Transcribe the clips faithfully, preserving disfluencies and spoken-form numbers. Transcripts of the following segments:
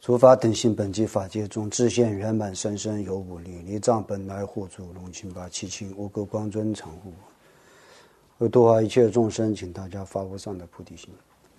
诸法等性本寂法界中，自现圆满甚深有无力，离障本来护主，龙清八七清无垢光尊常护。为度化一切众生，请大家发无上的菩提心。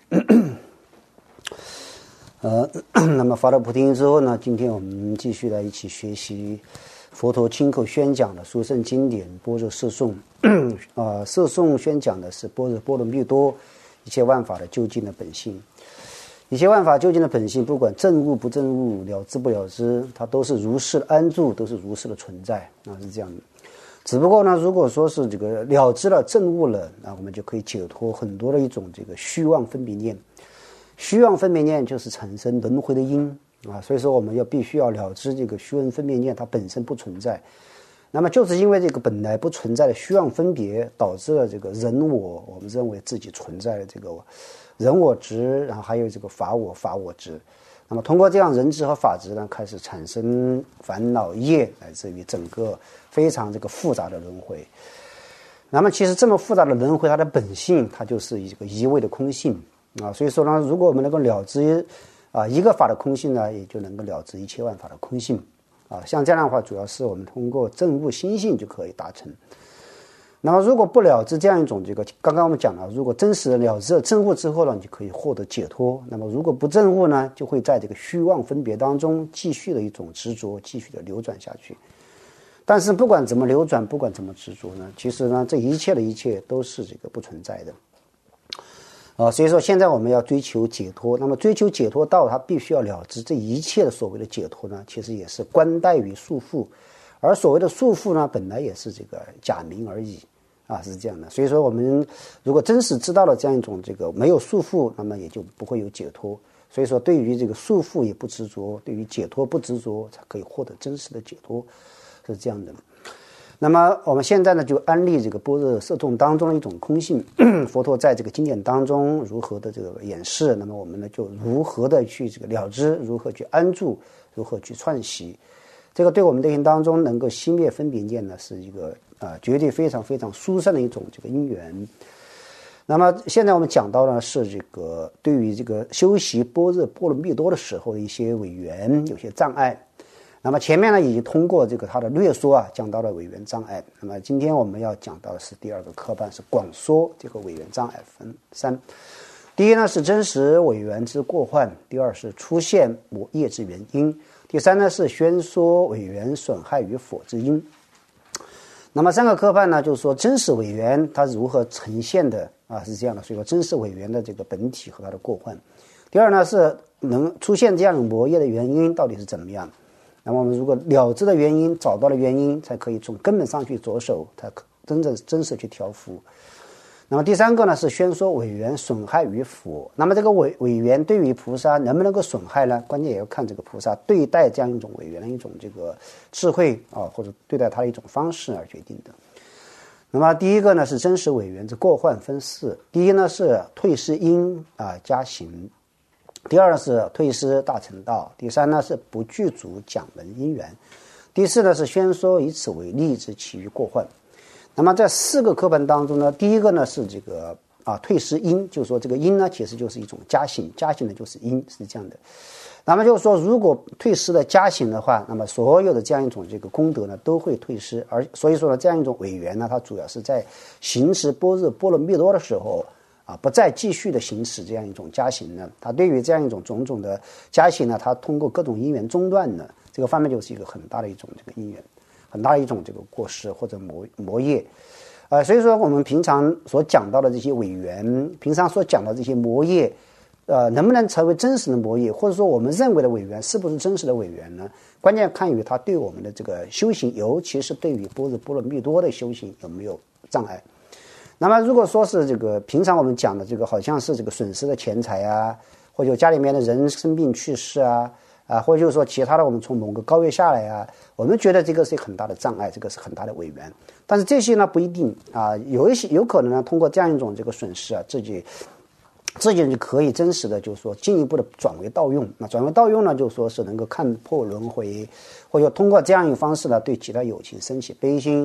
呃，那么发了菩提心之后呢，今天我们继续来一起学习佛陀亲口宣讲的殊胜经典《般若摄颂》。啊，摄颂宣讲的是般若波罗蜜多一切万法的究竟的本性。一切万法究竟的本性，不管证悟不证悟，了知不了知，它都是如是的安住，都是如是的存在啊，是这样的。只不过呢，如果说是这个了知了、证悟了，那我们就可以解脱很多的一种这个虚妄分别念。虚妄分别念就是产生轮回的因啊，所以说我们要必须要了知这个虚妄分别念它本身不存在。那么就是因为这个本来不存在的虚妄分别，导致了这个人我，我们认为自己存在的这个人我执，然后还有这个法我法我执。那么通过这样人执和法执呢，开始产生烦恼业，来自于整个非常这个复杂的轮回。那么其实这么复杂的轮回，它的本性它就是一个一味的空性啊。所以说呢，如果我们能够了知啊一个法的空性呢，也就能够了知一切万法的空性啊。像这样的话，主要是我们通过证悟心性就可以达成。那么如果不了知这样一种这个，刚刚我们讲了，如果真实的了知了证悟之后呢，你就可以获得解脱。那么如果不证悟呢，就会在这个虚妄分别当中继续的一种执着，继续的流转下去。但是不管怎么流转，不管怎么执着呢，其实呢，这一切的一切都是这个不存在的。啊，所以说现在我们要追求解脱，那么追求解脱道，它必须要了知这一切的所谓的解脱呢，其实也是观待于束缚。而所谓的束缚呢，本来也是这个假名而已啊，是这样的。所以说我们如果真实知道了这样一种这个没有束缚，那么也就不会有解脱。所以说对于这个束缚也不执着，对于解脱不执着，才可以获得真实的解脱，是这样的。那么我们现在呢，就安立这个般若摄众当中的一种空性，佛陀在这个经典当中如何的这个演示，那么我们呢就如何的去这个了知，如何去安住，如何去串习。这个对我们内心当中能够熄灭分别念呢，是一个啊、呃、绝对非常非常殊胜的一种这个因缘。那么现在我们讲到呢，是这个对于这个修习般若波罗蜜多的时候的一些违缘，有些障碍。那么前面呢已经通过这个它的略说啊，讲到了违缘障碍。那么今天我们要讲到的是第二个科班，是广说这个违缘障碍分三。第一呢是真实违缘之过患，第二是出现魔业之原因，第三呢是宣说违缘损害与否之因。那么三个科判呢，就是说真实违缘它如何呈现的啊，是这样的。所以说真实违缘的这个本体和它的过患。第二呢是能出现这样的魔业的原因到底是怎么样。那么我们如果了知的原因，找到了原因，才可以从根本上去着手，才真正真实去调伏。那么第三个呢是宣说违缘损害与否。那么这个违违缘对于菩萨能不能够损害呢？关键也要看这个菩萨对待这样一种违缘的一种这个智慧啊，或者对待它的一种方式而决定的。那么第一个呢是真实违缘之过患分四。第一呢是退失因啊加行，第二是退失大乘道，第三呢是不具足讲文因缘，第四呢是宣说以此为例之其余过患。那么在四个课本当中呢，第一个呢是这个啊退失因，就是说这个因呢其实就是一种加行，加行呢就是因，是这样的。那么就是说如果退失了加行的话，那么所有的这样一种这个功德呢都会退失，而所以说呢这样一种违缘呢，它主要是在行持般若波罗蜜多的时候啊，不再继续的行持这样一种加行呢，它对于这样一种种种的加行呢，它通过各种因缘中断呢，这个方面就是一个很大的一种这个因缘。很大的一种这个过失或者魔魔业，呃，所以说我们平常所讲到的这些违缘，平常所讲的这些魔业，呃，能不能成为真实的魔业，或者说我们认为的违缘是不是真实的违缘呢？关键看于它对我们的这个修行，尤其是对于般若波罗蜜多的修行有没有障碍。那么如果说是这个平常我们讲的这个好像是这个损失的钱财啊，或者家里面的人生病去世啊。啊，或者就是说其他的，我们从某个高位下来啊，我们觉得这个是很大的障碍，这个是很大的违缘。但是这些呢不一定啊，有一些有可能呢，通过这样一种这个损失啊，自己自己就可以真实的就是说进一步的转为道用。那转为道用呢，就是说是能够看破轮回，或者通过这样一个方式呢，对其他有情升起悲心，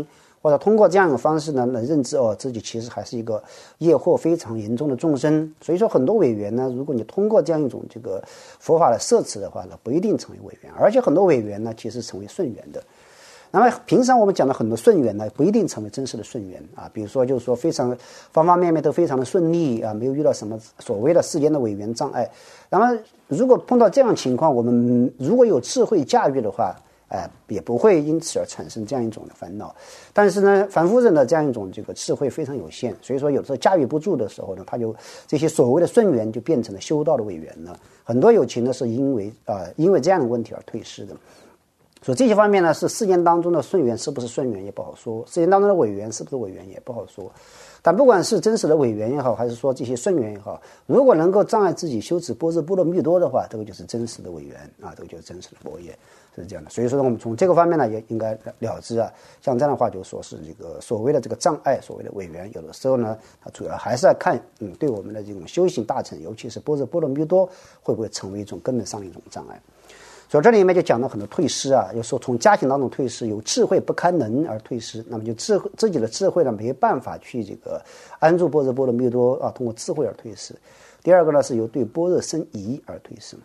或者通过这样一种方式呢，能认知哦自己其实还是一个业惑非常严重的众生。所以说很多委员呢，如果你通过这样一种这个佛法的摄持的话呢，不一定成为委员，而且很多委员呢其实成为顺缘的。那么平常我们讲的很多顺缘呢，不一定成为真实的顺缘啊。比如说，就是说非常方方面面都非常的顺利啊，没有遇到什么所谓的世间的违缘障碍。那么如果碰到这样的情况，我们如果有智慧驾驭的话，哎，也不会因此而产生这样一种的烦恼。但是呢，凡夫人的这样一种这个智慧非常有限，所以说有时候驾驭不住的时候呢，他就这些所谓的顺缘就变成了修道的违缘了。很多有情呢是因为啊、呃、因为这样的问题而退失的。所以这些方面呢，是世间当中的顺缘是不是顺缘也不好说，世间当中的违缘是不是违缘也不好说。但不管是真实的违缘也好，还是说这些顺缘也好，如果能够障碍自己修持般若波罗蜜多的话，这个就是真实的违缘啊，这个就是真实的佛业，是这样的。所以说呢，我们从这个方面呢，也应该了知啊，像这样的话，就说是这个所谓的这个障碍，所谓的违缘，有的时候呢，它主要还是要看嗯，对我们的这种修行大成，尤其是般若波罗蜜多，会不会成为一种根本上的一种障碍。所以这里面就讲了很多退失啊，就说从家庭当中退失，有智慧不堪能而退失，那么就智慧自己的智慧呢没办法去这个安住般若波罗蜜多啊，通过智慧而退失。第二个呢是由对般若生疑而退失。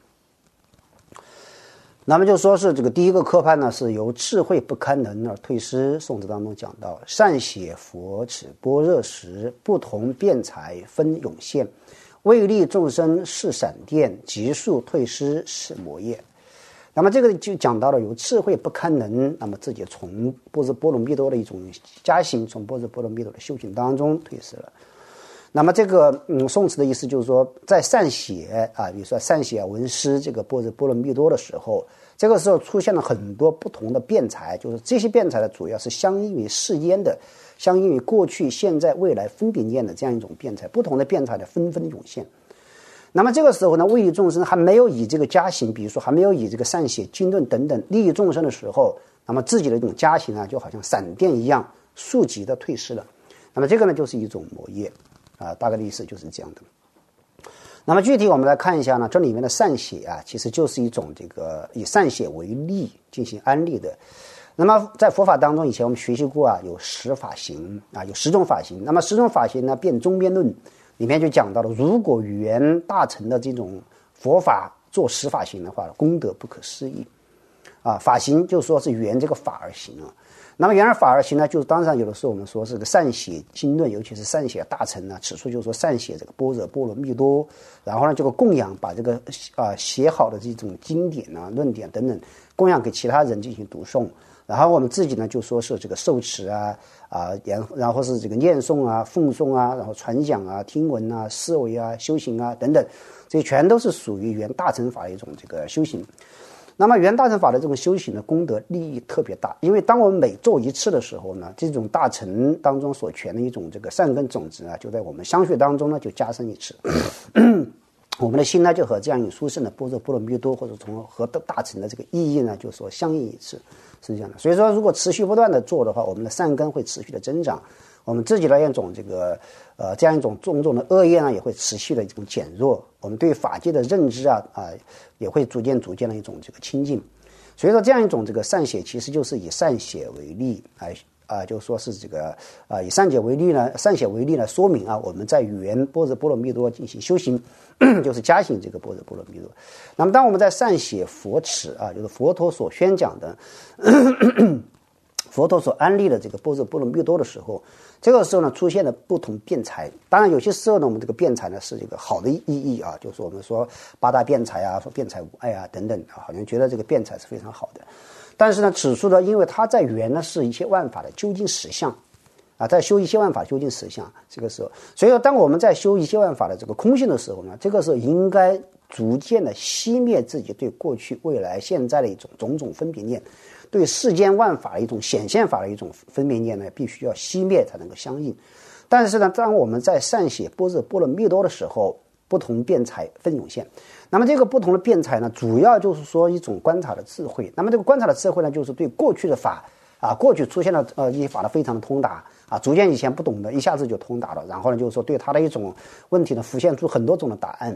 那么就说是这个第一个科判呢是由智慧不堪能而退失。宋词当中讲到，善写佛持般若时，不同辩才分涌现，为利众生是闪电，急速退失是魔业。那么这个就讲到了有智慧不堪能，那么自己从般若波罗蜜多的一种加行，从般若波罗蜜多的修行当中退失了。那么这个嗯，宋词的意思就是说，在善写啊，比如说善写文思这个般若波罗蜜多的时候，这个时候出现了很多不同的辩才，就是这些辩才呢，主要是相应于世间的，相应于过去、现在、未来分别念的这样一种辩才，不同的辩才呢纷纷涌现。那么这个时候呢，为利众生还没有以这个加行，比如说还没有以这个善写经论等等利益众生的时候，那么自己的这种加行啊，就好像闪电一样，速疾的退失了。那么这个呢，就是一种魔业啊，大概的意思就是这样的。那么具体我们来看一下呢，这里面的善写啊，其实就是一种这个以善写为例进行安利的。那么在佛法当中，以前我们学习过啊，有十法行啊，有十种法行。那么十种法行呢，辩中辩论里面就讲到了，如果圆大乘的这种佛法做十法行的话，功德不可思议啊。法行就说是圆这个法而行啊。那么圆而法而行呢，就是当然有的时候我们说是个善写经论，尤其是善写大乘呢，此处就是说善写这个般若波罗蜜多，然后呢这个供养，把这个啊、呃、写好的这种经典啊、论点等等供养给其他人进行读诵。然后我们自己呢就说是这个受持啊啊，然然后是这个念诵啊、奉诵啊，然后传讲啊、听闻啊、思维啊、修行啊等等，这全都是属于圆大乘法的一种这个修行。那么圆大乘法的这种修行的功德利益特别大，因为当我们每做一次的时候呢，这种大乘当中所全的一种这个善根种子啊，就在我们相续当中呢就加深一次。我们的心呢就和这样一殊胜的般若波罗蜜多，或者从和大乘的这个意义呢就说相应一次，是这样的。所以说如果持续不断的做的话，我们的善根会持续的增长，我们自己的一种这个呃这样一种种种的恶业呢也会持续的一种减弱，我们对法界的认知啊啊、呃、也会逐渐逐渐的一种这个清净。所以说这样一种这个善写其实就是以善写为例啊。啊，就说是这个啊，以善解为例呢，善写为例呢，说明啊，我们在圆般若波罗蜜多进行修行，就是加行这个般若波罗蜜多。那么，当我们在善写佛持啊，就是佛陀所宣讲的，佛陀所安立的这个般若波罗蜜多的时候，这个时候呢，出现了不同辩才。当然，有些时候呢，我们这个辩才呢是这个好的意义啊，就是我们说八大辩才啊，说辩才无碍啊等等啊，好像觉得这个辩才是非常好的。但是呢，此处呢，因为它在圆呢是一切万法的究竟实相，啊，在修一切万法究竟实相，这个时候，所以说当我们在修一切万法的这个空性的时候呢，这个时候应该逐渐的熄灭自己对过去、未来、现在的一种种种分别念，对世间万法的一种显现法的一种分别念呢，必须要熄灭才能够相应。但是呢，当我们在善写般若波罗蜜多的时候，不同辩才分涌现。那么这个不同的辩才呢，主要就是说一种观察的智慧。那么这个观察的智慧呢，就是对过去的法啊，过去出现了呃一些法呢非常的通达啊，逐渐以前不懂的，一下子就通达了。然后呢，就是说对他的一种问题呢，浮现出很多种的答案。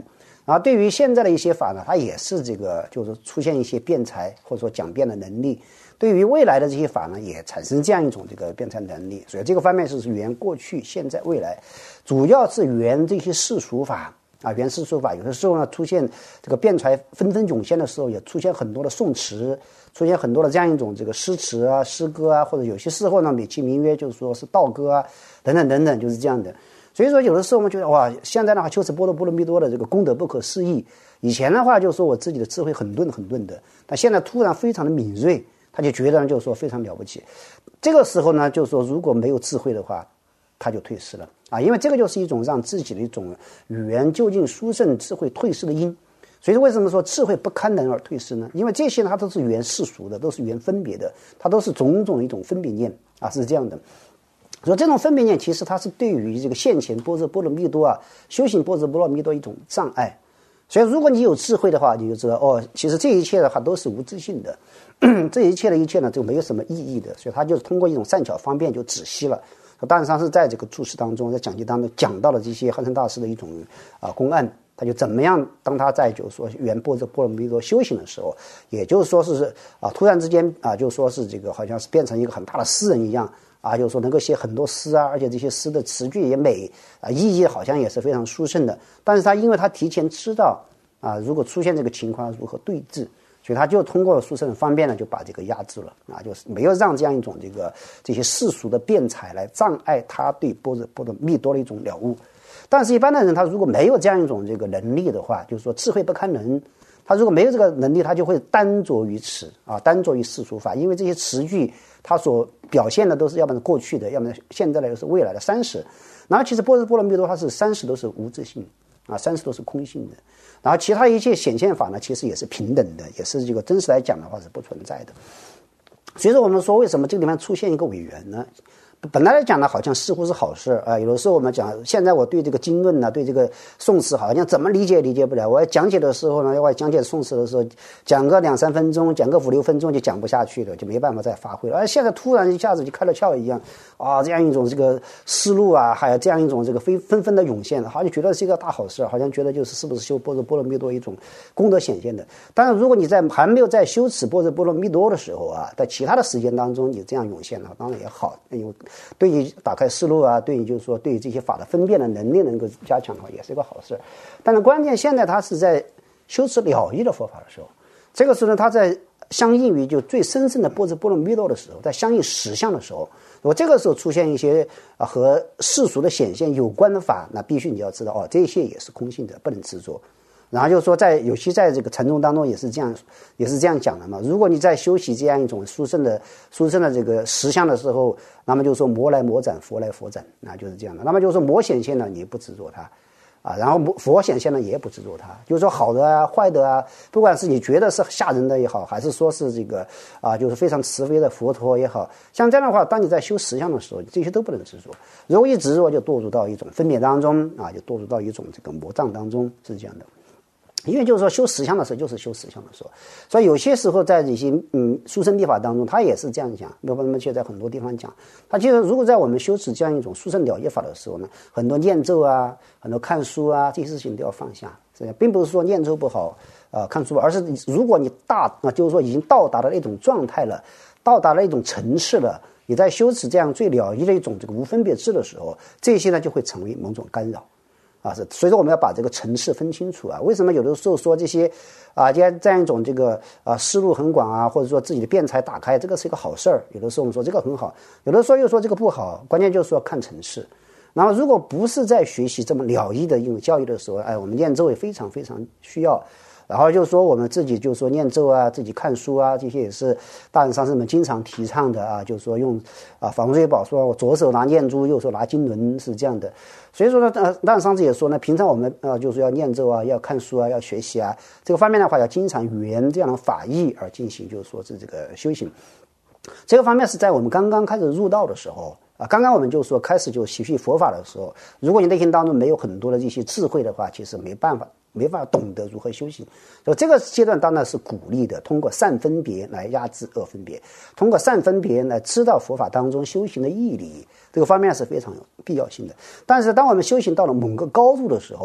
然后对于现在的一些法呢，它也是这个就是出现一些辩才或者说讲辩的能力。对于未来的这些法呢，也产生这样一种这个辩才能力。所以这个方面是原过去、现在、未来，主要是原这些世俗法啊，原世俗法有的时候呢出现这个辩才纷纷涌现的时候，也出现很多的宋词，出现很多的这样一种这个诗词啊、诗歌啊，或者有些时候呢美其名曰就是说是道歌啊，等等等等，就是这样的。所以说有的时候我们觉得哇，现在的话修持波罗波罗蜜多的这个功德不可思议。以前的话就是说我自己的智慧很钝很钝的，但现在突然非常的敏锐，他就觉得就是说非常了不起。这个时候呢，就是说如果没有智慧的话，他就退失了啊，因为这个就是一种让自己的一种语言究竟殊胜智慧退失的因。所以为什么说智慧不堪能而退失呢？因为这些它都是原世俗的，都是原分别的，它都是种种的一种分别念啊，是这样的。所以这种分别念其实它是对于这个现前般若波罗蜜多啊，修行般若波罗蜜多一种障碍。所以如果你有智慧的话，你就知道哦，其实这一切的话都是无自性的，这一切的一切呢就没有什么意义的。所以他就是通过一种善巧方便就止息了。当然上是在这个注释当中，在讲记当中讲到了这些汉城大师的一种啊公案，他就怎么样，当他在就是说圆般若波罗蜜多修行的时候，也就是说是啊突然之间啊就说是这个好像是变成一个很大的诗人一样。啊，就是说能够写很多诗啊，而且这些诗的词句也美啊，意义好像也是非常殊胜的。但是他因为他提前知道啊，如果出现这个情况如何对治，所以他就通过殊胜的方便呢，就把这个压制了啊，就是没有让这样一种这个这些世俗的辩才来障碍他对般若波罗蜜多的一种了悟。但是，一般的人他如果没有这样一种这个能力的话，就是说智慧不堪能。他如果没有这个能力，他就会单着于此啊，单着于世俗法，因为这些词句它所表现的都是要么是过去的，要么现在的，又是未来的三十。然后其实般若波罗蜜多它是三十都是无自性啊，三十都是空性的。然后其他一切显现法呢，其实也是平等的，也是这个真实来讲的话是不存在的。所以说我们说为什么这个地方出现一个违缘呢？本来来讲呢，好像似乎是好事啊。有的时候我们讲，现在我对这个经论呢，对这个宋词，好像怎么理解理解不了。我要讲解的时候呢，要讲解宋词的时候，讲个两三分钟，讲个五六分钟就讲不下去了，就没办法再发挥了。而现在突然一下子就开了窍一样啊，这样一种这个思路啊，还有这样一种这个非纷纷的涌现，好像觉得是一个大好事，好像觉得就是是不是修般若波罗蜜多一种功德显现的。但是如果你在还没有在修持般若波罗蜜多的时候啊，在其他的时间当中你这样涌现的话，当然也好，因为对你打开思路啊，对你就是说对这些法的分辨的能力能够加强的话，也是一个好事。但是关键现在他是在修持了义的佛法的时候，这个时候呢，他在相应于就最深深的般若波罗蜜多的时候，在相应实相的时候，如果这个时候出现一些啊和世俗的显现有关的法，那必须你要知道哦，这些也是空性的，不能执着。然后就是说在，尤其在这个禅宗当中也是这样，也是这样讲的嘛。如果你在修习这样一种殊胜的、殊胜的这个实相的时候，那么就是说魔来魔斩，佛来佛斩，那就是这样的。那么就是说魔显现了，你不执着它，啊，然后佛显现了也不执着它。就是说好的啊、坏的啊，不管是你觉得是吓人的也好，还是说是这个啊，就是非常慈悲的佛陀也好，像这样的话，当你在修实相的时候，这些都不能执着。如果一执着，就堕入到一种分别当中啊，就堕入到一种这个魔障当中，是这样的。因为就是说修实相的时候就是修实相的时候，所以有些时候在这些嗯殊胜密法当中，他也是这样讲。比如我们现在很多地方讲，他其实如果在我们修持这样一种殊胜了义法的时候呢，很多念咒啊，很多看书啊，这些事情都要放下。这样并不是说念咒不好啊、呃，看书，而是如果你大啊，就是说已经到达了一种状态了，到达了一种层次了，你在修持这样最了义的一种这个无分别智的时候，这些呢就会成为某种干扰。啊，是，所以说我们要把这个层次分清楚啊。为什么有的时候说这些啊，这样这样一种这个啊思路很广啊，或者说自己的辩才打开，这个是一个好事儿。有的时候我们说这个很好，有的时候又说这个不好。关键就是说看层次。然后如果不是在学习这么了义的一种教育的时候，哎，我们念咒也非常非常需要。然后就是说我们自己就是说念咒啊，自己看书啊，这些也是大人上师们经常提倡的啊。就是说用啊，法润瑞宝说，我左手拿念珠，右手拿经轮，是这样的。所以说呢，呃，大人上师也说呢，平常我们呃就是要念咒啊，要看书啊，要学习啊，这个方面的话要经常圆这样的法义而进行，就是说是这个修行。这个方面是在我们刚刚开始入道的时候啊，刚刚我们就说开始就习习佛法的时候，如果你内心当中没有很多的这些智慧的话，其实没办法。没办法懂得如何修行，所以这个阶段当然是鼓励的，通过善分别来压制恶分别，通过善分别来知道佛法当中修行的义理，这个方面是非常有必要性的。但是当我们修行到了某个高度的时候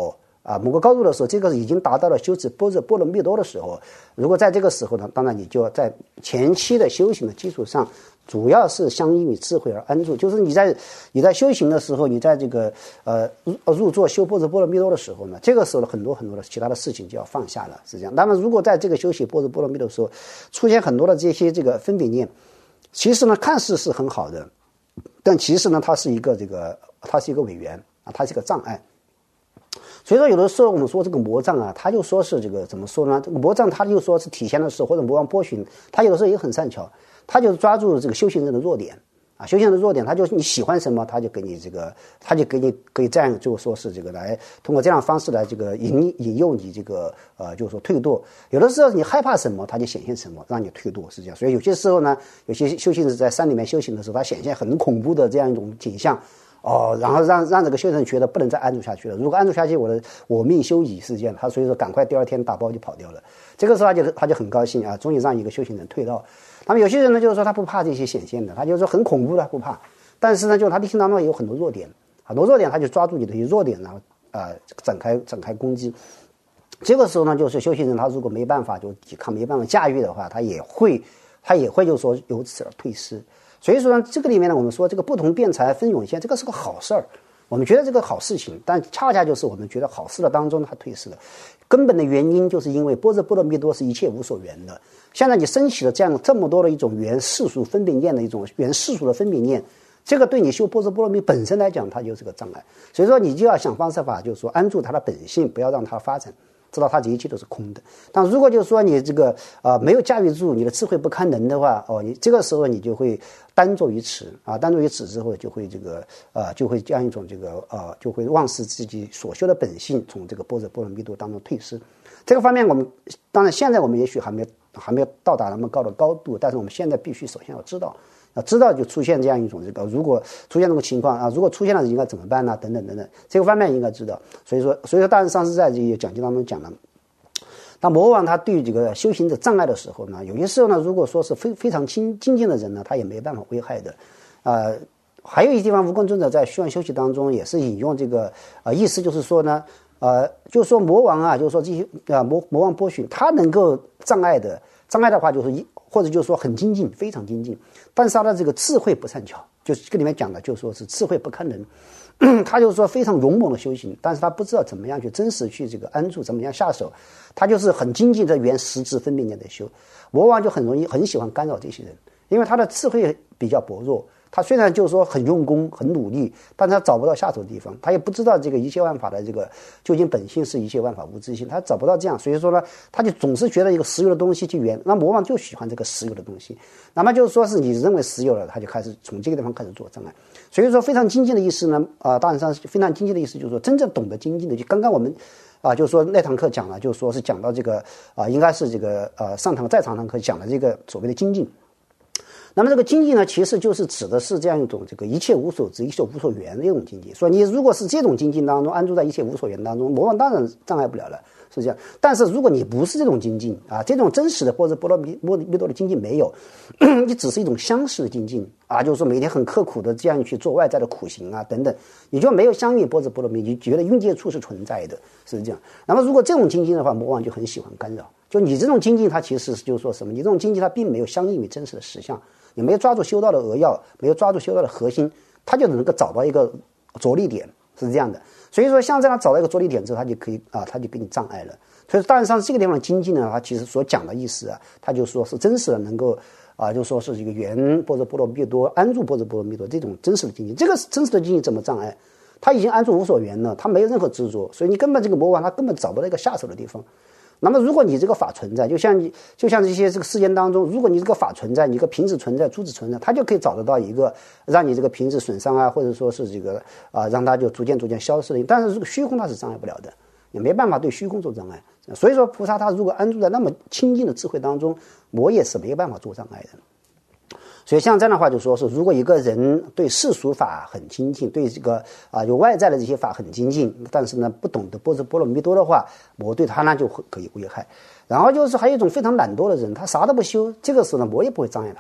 啊某个高度的时候，这个已经达到了修持般若波罗蜜多的时候。如果在这个时候呢，当然你就在前期的修行的基础上，主要是相应于智慧而安住。就是你在你在修行的时候，你在这个呃入入座修般若波罗蜜多的时候呢，这个时候呢很多很多的其他的事情就要放下了，是这样。那么如果在这个修习般若波罗蜜多的时候，出现很多的这些这个分别念，其实呢看似是很好的，但其实呢它是一个这个它是一个违缘啊，它是一个障碍。所以说有的时候我们说这个魔障啊，他就说是这个怎么说呢？这个魔障他就说是体现的是或者魔王波旬，他有的时候也很善巧，他就抓住这个修行人的弱点啊，修行人的弱点，他就你喜欢什么，他就给你这个，他就给你可以这样就说是这个来通过这样的方式来这个引引诱你这个呃就是说退堕。有的时候你害怕什么，他就显现什么，让你退堕，是这样。所以有些时候呢，有些修行人在山里面修行的时候，他显现很恐怖的这样一种景象。哦，然后让让这个修行人觉得不能再安住下去了。如果安住下去，我的我命休矣，是这样。他所以说赶快第二天打包就跑掉了。这个时候他就他就很高兴啊，终于让一个修行人退到。那么有些人呢，就是说他不怕这些显现的，他就是说很恐怖的不怕。但是呢，就是他内心当中有很多弱点，很多弱点他就抓住你的一些弱点，然后啊、呃、展开展开攻击。这个时候呢，就是修行人他如果没办法就抵抗，没办法驾驭的话，他也会他也会就是说由此而退失。所以说呢，这个里面呢，我们说这个不同辩才分涌现，这个是个好事儿，我们觉得这个好事情，但恰恰就是我们觉得好事的当中它退失了。根本的原因就是因为般若波罗蜜多是一切无所缘的。现在你升起了这样这么多的一种原世俗分别念的一种原世俗的分别念，这个对你修般若波罗蜜本身来讲，它就是个障碍。所以说你就要想方设法，就是说安住它的本性，不要让它发展。知道它这一切都是空的。但如果就是说你这个啊、呃、没有驾驭住，你的智慧不堪能的话，哦，你这个时候你就会单坐于此啊，单坐于此之后就会这个呃就会这样一种这个呃就会忘失自己所修的本性，从这个般若波罗蜜多当中退失。这个方面我们当然现在我们也许还没有还没有到达那么高的高度，但是我们现在必须首先要知道。要知道就出现这样一种这个，如果出现这种情况啊，如果出现了应该怎么办呢？等等等等，这个方面应该知道。所以说，所以说，大师上师在这个讲经当中讲了，当魔王他对这个修行的障碍的时候呢，有些时候呢，如果说是非非常精精进的人呢，他也没办法危害的。呃，还有一些地方，无根尊者在虚幻修习当中也是引用这个呃意思，就是说呢，呃，就是说魔王啊，就是说这些啊、呃、魔魔王波旬，他能够障碍的障碍的话，就是一。或者就是说很精进，非常精进，但是他的这个智慧不善巧，就是这个里面讲的，就是说是智慧不堪能。他就是说非常勇猛的修行，但是他不知道怎么样去真实去这个安住，怎么样下手，他就是很精进的原实质分别念的修。魔王就很容易很喜欢干扰这些人，因为他的智慧比较薄弱。他虽然就是说很用功很努力，但他找不到下手的地方，他也不知道这个一切万法的这个究竟本性是一切万法无自性，他找不到这样，所以说呢，他就总是觉得一个实有的东西去圆，那魔王就喜欢这个实有的东西，那么就是说是你认为实有了，他就开始从这个地方开始做障碍。所以说非常精进的意思呢，啊、呃，当然上非常精进的意思就是说真正懂得精进的，就刚刚我们啊、呃，就是说那堂课讲了，就是说是讲到这个啊、呃，应该是这个呃上堂在上堂课讲的这个所谓的精进。那么这个经济呢，其实就是指的是这样一种这个一切无所执、一切无所缘的一种经济。所以你如果是这种经济当中安住在一切无所缘当中，魔王当然障碍不了了，是这样。但是如果你不是这种精进啊，这种真实的或者波罗蜜波罗蜜多的精进没有，你只是一种相似的精进啊，就是说每天很刻苦的这样去做外在的苦行啊等等，你就没有相应波折波罗蜜，你觉得运界处是存在的，是这样。那么如果这种精进的话，魔王就很喜欢干扰。就你这种精进，它其实就是说什么？你这种精进它并没有相应于真实的实相。你没有抓住修道的扼要，没有抓住修道的核心，他就能够找到一个着力点，是这样的。所以说，像这样找到一个着力点之后，他就可以啊，他就给你障碍了。所以，当然上这个地方的精进呢，他其实所讲的意思啊，他就说是真实的能够啊，就说是一个圆般若波罗蜜多，安住般若波罗蜜多这种真实的精进。这个真实的精进怎么障碍？他已经安住无所缘了，他没有任何执着，所以你根本这个魔王他根本找不到一个下手的地方。那么，如果你这个法存在，就像你，就像这些这个世间当中，如果你这个法存在，你一个瓶子存在，珠子存在，它就可以找得到一个让你这个瓶子损伤啊，或者说是这个啊，让它就逐渐逐渐消失的。但是这个虚空它是障碍不了的，也没办法对虚空做障碍。所以说，菩萨他如果安住在那么清净的智慧当中，魔也是没有办法做障碍的。所以像这样的话，就说是如果一个人对世俗法很精进，对这个啊有外在的这些法很精进，但是呢不懂得般若波罗蜜多的话，魔对他呢就可以危害。然后就是还有一种非常懒惰的人，他啥都不修，这个时候呢魔也不会障碍他。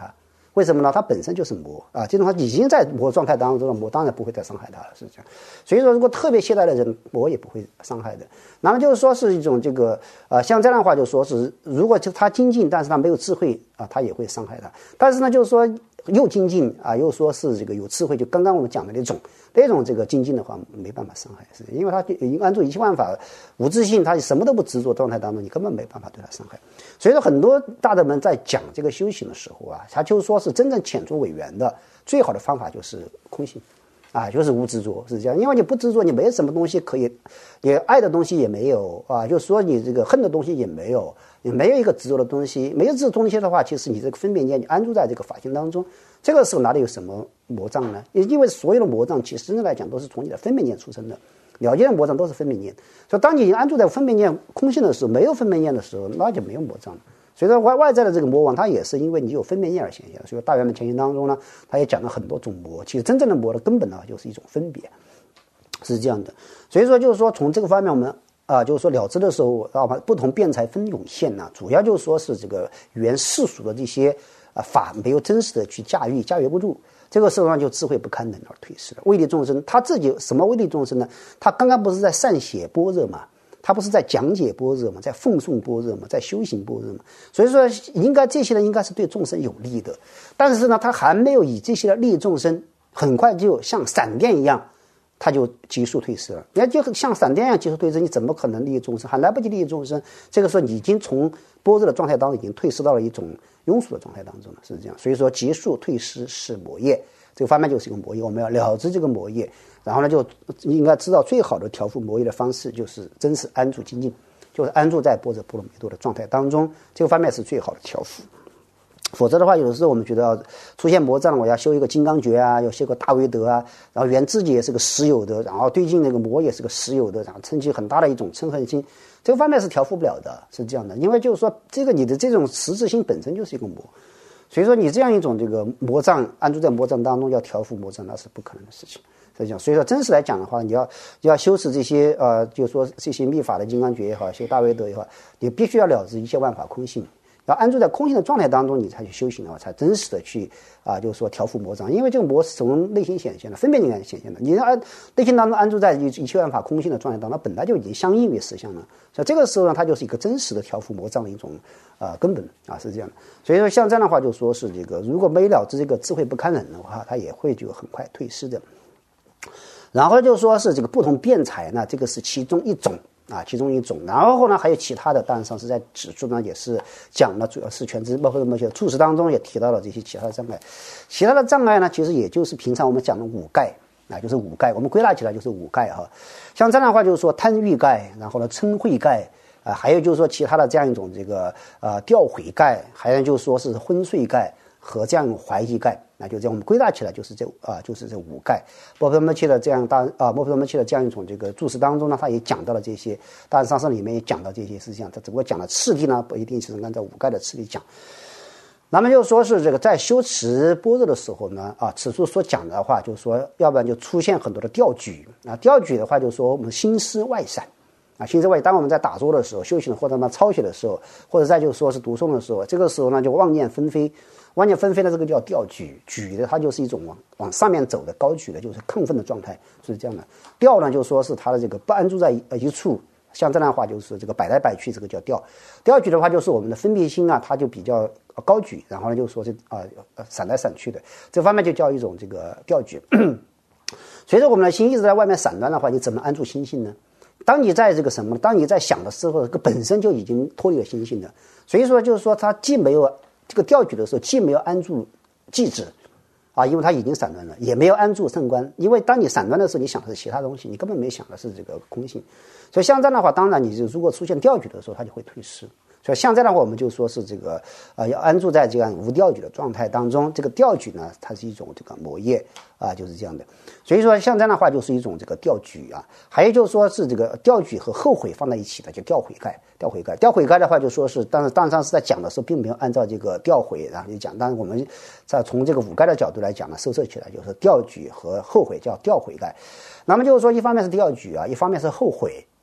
为什么呢？它本身就是魔啊，这种它已经在魔状态当中了，魔当然不会再伤害它了，是这样。所以说，如果特别懈怠的人，魔也不会伤害的。那么就是说是一种这个呃，像这样的话，就说是如果就他精进，但是他没有智慧啊，他也会伤害他。但是呢，就是说又精进啊，又说是这个有智慧，就刚刚我们讲的那种那种这个精进的话，没办法伤害，是因为他按住一切万法无自性，他什么都不执着状态当中，你根本没办法对他伤害。所以说，很多大德们在讲这个修行的时候啊，他就说是真正潜出委员的最好的方法就是空性。啊，就是无执着，是这样。因为你不执着，你没什么东西可以，也爱的东西也没有啊，就是说你这个恨的东西也没有，你没有一个执着的东西，没有这东西的话，其实你这个分别念你安住在这个法性当中，这个时候哪里有什么魔障呢？因为所有的魔障其实真正来讲都是从你的分别念出生的，了结的魔障都是分别念。所以当你安住在分别念空性的时候，没有分别念的时候，那就没有魔障了。所以说外外在的这个魔王，它也是因为你有分别念而显现的。所以大圆满前行当中呢，他也讲了很多种魔。其实真正的魔的根本呢，就是一种分别，是这样的。所以说就是说从这个方面我们啊、呃，就是说了知的时候啊，不同辩才分涌现呢、啊，主要就是说是这个原世俗的这些啊法没有真实的去驾驭，驾驭不住。这个时候呢，就智慧不堪能而退失了。威力众生，他自己什么威力众生呢？他刚刚不是在善写般若嘛？他不是在讲解般若嘛，在奉诵般若嘛，在修行般若嘛，所以说应该这些人应该是对众生有利的，但是呢，他还没有以这些利益众生，很快就像闪电一样，他就急速退失了。你看，就像闪电一样急速退失，你怎么可能利益众生？还来不及利益众生，这个时候你已经从般若的状态当中已经退失到了一种庸俗的状态当中了，是这样。所以说，急速退失是魔业，这个方面就是一个魔业，我们要了知这个魔业。然后呢，就应该知道最好的调伏魔业的方式就是真实安住精进，就是安住在般若波罗蜜多的状态当中，这个方面是最好的调伏。否则的话，有的时候我们觉得出现魔障，我要修一个金刚诀啊，要修个大威德啊，然后原自己也是个实有的，然后对境那个魔也是个实有的，然后撑起很大的一种嗔恨心，这个方面是调伏不了的，是这样的。因为就是说，这个你的这种实质性本身就是一个魔，所以说你这样一种这个魔障安住在魔障当中要调伏魔障，那是不可能的事情。所以说，真实来讲的话，你要要修持这些呃，就是说这些密法的金刚诀也好，修大威德也好，你必须要了知一切万法空性，要安住在空性的状态当中，你才去修行的话，才真实的去啊、呃，就是说调伏魔障。因为这个魔是从内心显现的，分别应该显现的。你安内心当中安住在一一切万法空性的状态当中，它本来就已经相应于实相了。所以这个时候呢，它就是一个真实的调伏魔障的一种啊、呃、根本啊，是这样的。所以说，像这样的话，就说是这个，如果没了知这个智慧不堪忍的话，它也会就很快退失的。然后就说是这个不同辩才呢，这个是其中一种啊，其中一种。然后呢，还有其他的，当然上是在指出呢，也是讲了，主要是全知，包括什么些注释当中也提到了这些其他的障碍。其他的障碍呢，其实也就是平常我们讲的五盖啊，就是五盖，我们归纳起来就是五盖哈。像这样的话，就是说贪欲盖，然后呢嗔恚盖啊，还有就是说其他的这样一种这个呃掉毁盖，还有就是说是昏睡盖和这样一种怀疑盖。那就这样，我们归纳起来就是这啊，就是这五盖。波罗蜜切的这样大啊，波罗蜜切的这样一种这个注释当中呢，他也讲到了这些。当然，上师里面也讲到这些事情，他只不过讲的次第呢，不一定是按照五盖的次第讲。那么就说是这个在修持般若的时候呢，啊，此处所讲的话，就是说，要不然就出现很多的调举啊，调举的话，就是说我们心思外散。啊，心思外，当我们在打坐的时候、修行或者嘛抄写的时候，或者再就说是读诵的时候，这个时候呢就妄念纷飞，妄念纷飞的这个叫调举，举的它就是一种往往上面走的高举的，就是亢奋的状态，是这样的。调呢就说是它的这个不安住在一处，像这样的话就是这个摆来摆去，这个叫调。调举的话就是我们的分别心啊，它就比较高举，然后呢就说是啊、呃、闪来闪去的，这方面就叫一种这个调举。随着我们的心一直在外面散乱的话，你怎么安住心性呢？当你在这个什么，当你在想的时候，这个本身就已经脱离了心性的，所以说就是说，它既没有这个调举的时候，既没有安住寂止，啊，因为它已经散乱了，也没有安住圣观，因为当你散乱的时候，你想的是其他东西，你根本没想的是这个空性，所以像这样的话，当然你如果出现调举的时候，它就会退失。所以像这样的话，我们就说是这个呃，要安住在这样无调举的状态当中。这个调举呢，它是一种这个魔业啊，就是这样的。所以说像这样的话，就是一种这个调举啊。还有就是说是这个调举和后悔放在一起的，就调悔盖。调悔盖，调悔盖的话，就说是，当然当然是在讲的时候，并没有按照这个调悔，然后就讲。但是我们在从这个五盖的角度来讲呢，收摄起来就是调举和后悔叫调悔盖。那么就是说，一方面是调举啊，一方面是后悔。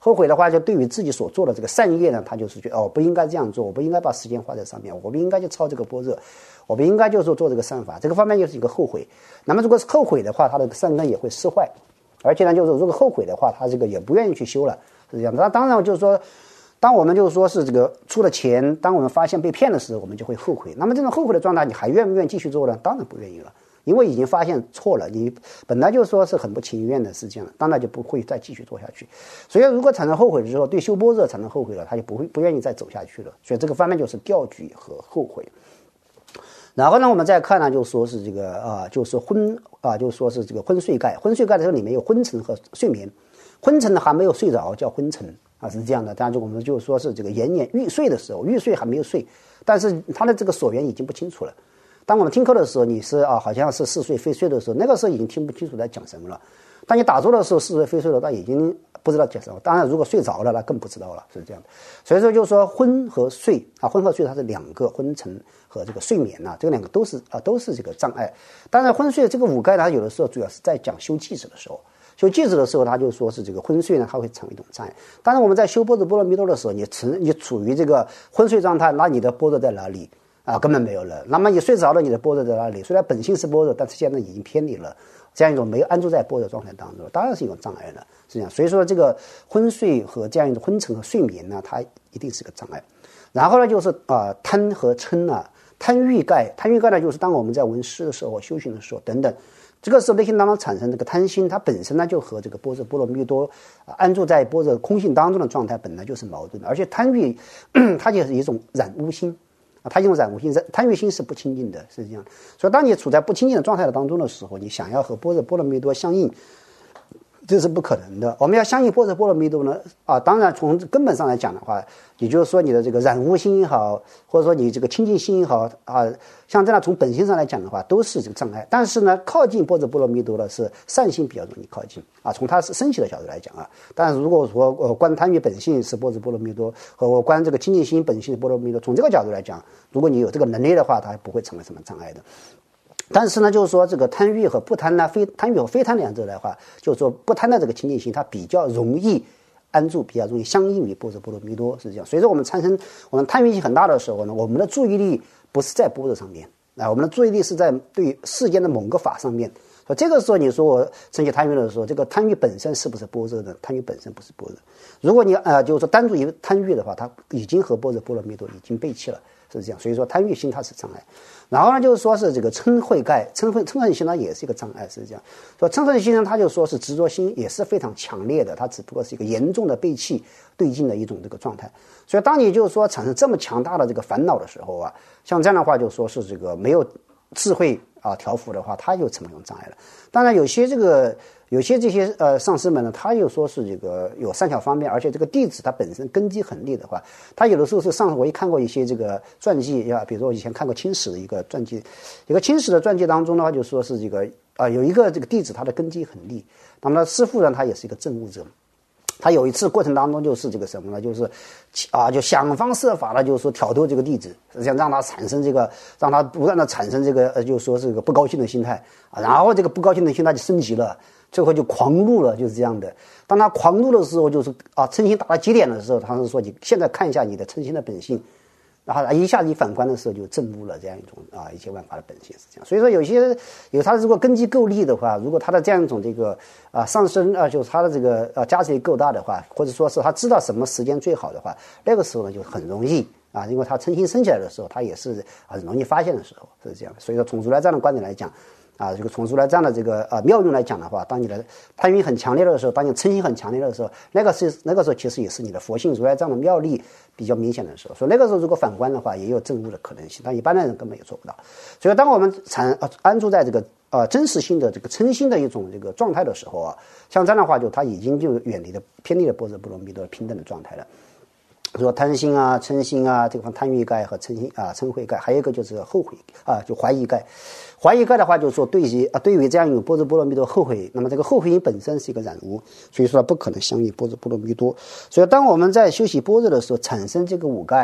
后悔的话，就对于自己所做的这个善业呢，他就是觉得哦，不应该这样做，我不应该把时间花在上面，我不应该去抄这个般若，我不应该就是做这个善法，这个方面就是一个后悔。那么如果是后悔的话，他的善根也会失坏，而且呢，就是如果后悔的话，他这个也不愿意去修了，是这样的。那当然就是说，当我们就是说是这个出了钱，当我们发现被骗的时候，我们就会后悔。那么这种后悔的状态，你还愿不愿意继续做呢？当然不愿意了。因为已经发现错了，你本来就说是很不情愿的事情了，当然就不会再继续做下去。所以如果产生后悔的时候，对修般若产生后悔了，他就不会不愿意再走下去了。所以这个方面就是掉举和后悔。然后呢，我们再看呢，就说是这个啊，就是昏啊，就说是这个昏睡盖。昏睡盖的时候里面有昏沉和睡眠，昏沉呢还没有睡着叫昏沉啊，是这样的。但是我们就说是这个延年欲睡的时候，欲睡还没有睡，但是他的这个所缘已经不清楚了。当我们听课的时候，你是啊，好像是似睡非睡的时候，那个时候已经听不清楚在讲什么了。当你打坐的时候，似睡非睡了，他已经不知道讲什么。当然，如果睡着了，那更不知道了，是这样的。所以说，就是说昏和睡啊，昏和睡它是两个昏沉和这个睡眠呐、啊，这个两个都是啊，都是这个障碍。当然，昏睡这个五盖呢，有的时候主要是在讲修寂止的时候。修寂止的时候，他就说是这个昏睡呢，它会成为一种障碍。当然，我们在修般若波罗蜜多的时候，你成你处于这个昏睡状态，那你的般若在哪里？啊，根本没有了。那么你睡着了，你的般若在哪里？虽然本性是般若，但是现在已经偏离了，这样一种没有安住在般若状态当中，当然是一种障碍了，是这样。所以说，这个昏睡和这样一种昏沉和睡眠呢，它一定是个障碍。然后呢，就是啊、呃，贪和嗔啊，贪欲盖，贪欲盖呢，就是当我们在闻思的时候、修行的时候等等，这个时候内心当中产生这个贪心，它本身呢就和这个般若波罗蜜多、呃、安住在般若空性当中的状态本来就是矛盾的，而且贪欲它就是一种染污心。它这种染污心，贪欲心是不清净的，是这样。所以，当你处在不清净的状态当中的时候，你想要和般若波罗蜜多相应，这是不可能的。我们要相应般若波罗蜜多呢，啊，当然从根本上来讲的话，也就是说你的这个染污心也好，或者说你这个清净心也好啊，像这样从本性上来讲的话，都是这个障碍。但是呢，靠近般若波罗蜜多的是善心比较容易靠近啊。从它是升起的角度来讲啊，但是如果说呃观贪欲本性是般若波罗蜜多，和我观这个清净心本性是般若蜜多，从这个角度来讲，如果你有这个能力的话，它不会成为什么障碍的。但是呢，就是说这个贪欲和不贪呢，非贪欲和非贪两者的话，就是说不贪的这个清净心，它比较容易安住，比较容易相应于般若波罗蜜多，是这样。所以说我们产生我们贪欲心很大的时候呢，我们的注意力不是在般若上面啊，我们的注意力是在对世间的某个法上面。所以这个时候你说我升起贪欲的时候，这个贪欲本身是不是般若呢？贪欲本身不是般若。如果你呃就是说单注于贪欲的话，它已经和般若波罗蜜多已经背弃了。是这样，所以说贪欲心它是障碍。然后呢，就是说是这个嗔恚盖，嗔恚嗔恨心呢也是一个障碍，是这样。说嗔恨心呢，他就说是执着心也是非常强烈的，它只不过是一个严重的背弃对境的一种这个状态。所以当你就是说产生这么强大的这个烦恼的时候啊，像这样的话就说是这个没有智慧啊调伏的话，它就成为一种障碍了。当然有些这个。有些这些呃上师们呢，他又说是这个有善巧方便，而且这个弟子他本身根基很利的话，他有的时候是上我也看过一些这个传记啊，比如说我以前看过清史的一个传记，一个清史的传记当中的话，就说是这个啊、呃、有一个这个弟子他的根基很利，那么师父呢他也是一个证悟者。他有一次过程当中就是这个什么呢？就是啊，就想方设法的，就是说挑逗这个弟子，想让他产生这个，让他不断的产生这个，呃，就是说这个不高兴的心态啊。然后这个不高兴的心态就升级了，最后就狂怒了，就是这样的。当他狂怒的时候，就是啊，嗔心达到极点的时候，他是说你现在看一下你的嗔心的本性。然后一下子一反观的时候就证悟了这样一种啊一切万法的本性是这样，所以说有些有他如果根基够力的话，如果他的这样一种这个啊上升啊就是他的这个啊加持力够大的话，或者说是他知道什么时间最好的话，那个时候呢就很容易啊，因为他嗔心升起来的时候，他也是很容易发现的时候是这样。所以说从如来这样的观点来讲。啊，这个从如来这样的这个啊妙用来讲的话，当你的贪欲很强烈的时候，当你嗔心很强烈的时候，那个是那个时候其实也是你的佛性如来这样的妙力比较明显的时候。所以那个时候如果反观的话，也有证悟的可能性，但一般的人根本也做不到。所以当我们产呃安住在这个呃真实性的这个嗔心的一种这个状态的时候啊，像这样的话就他已经就远离了偏离了般若波罗蜜多平等的状态了。说贪心啊、嗔心啊，这个贪欲盖和嗔心啊、嗔恚盖，还有一个就是后悔啊，就怀疑盖。怀疑盖的话，就是说对于啊，对于这样有般若波罗蜜多后悔，那么这个后悔心本身是一个染污，所以说不可能相应般若波罗蜜多。所以当我们在修习般若的时候，产生这个五盖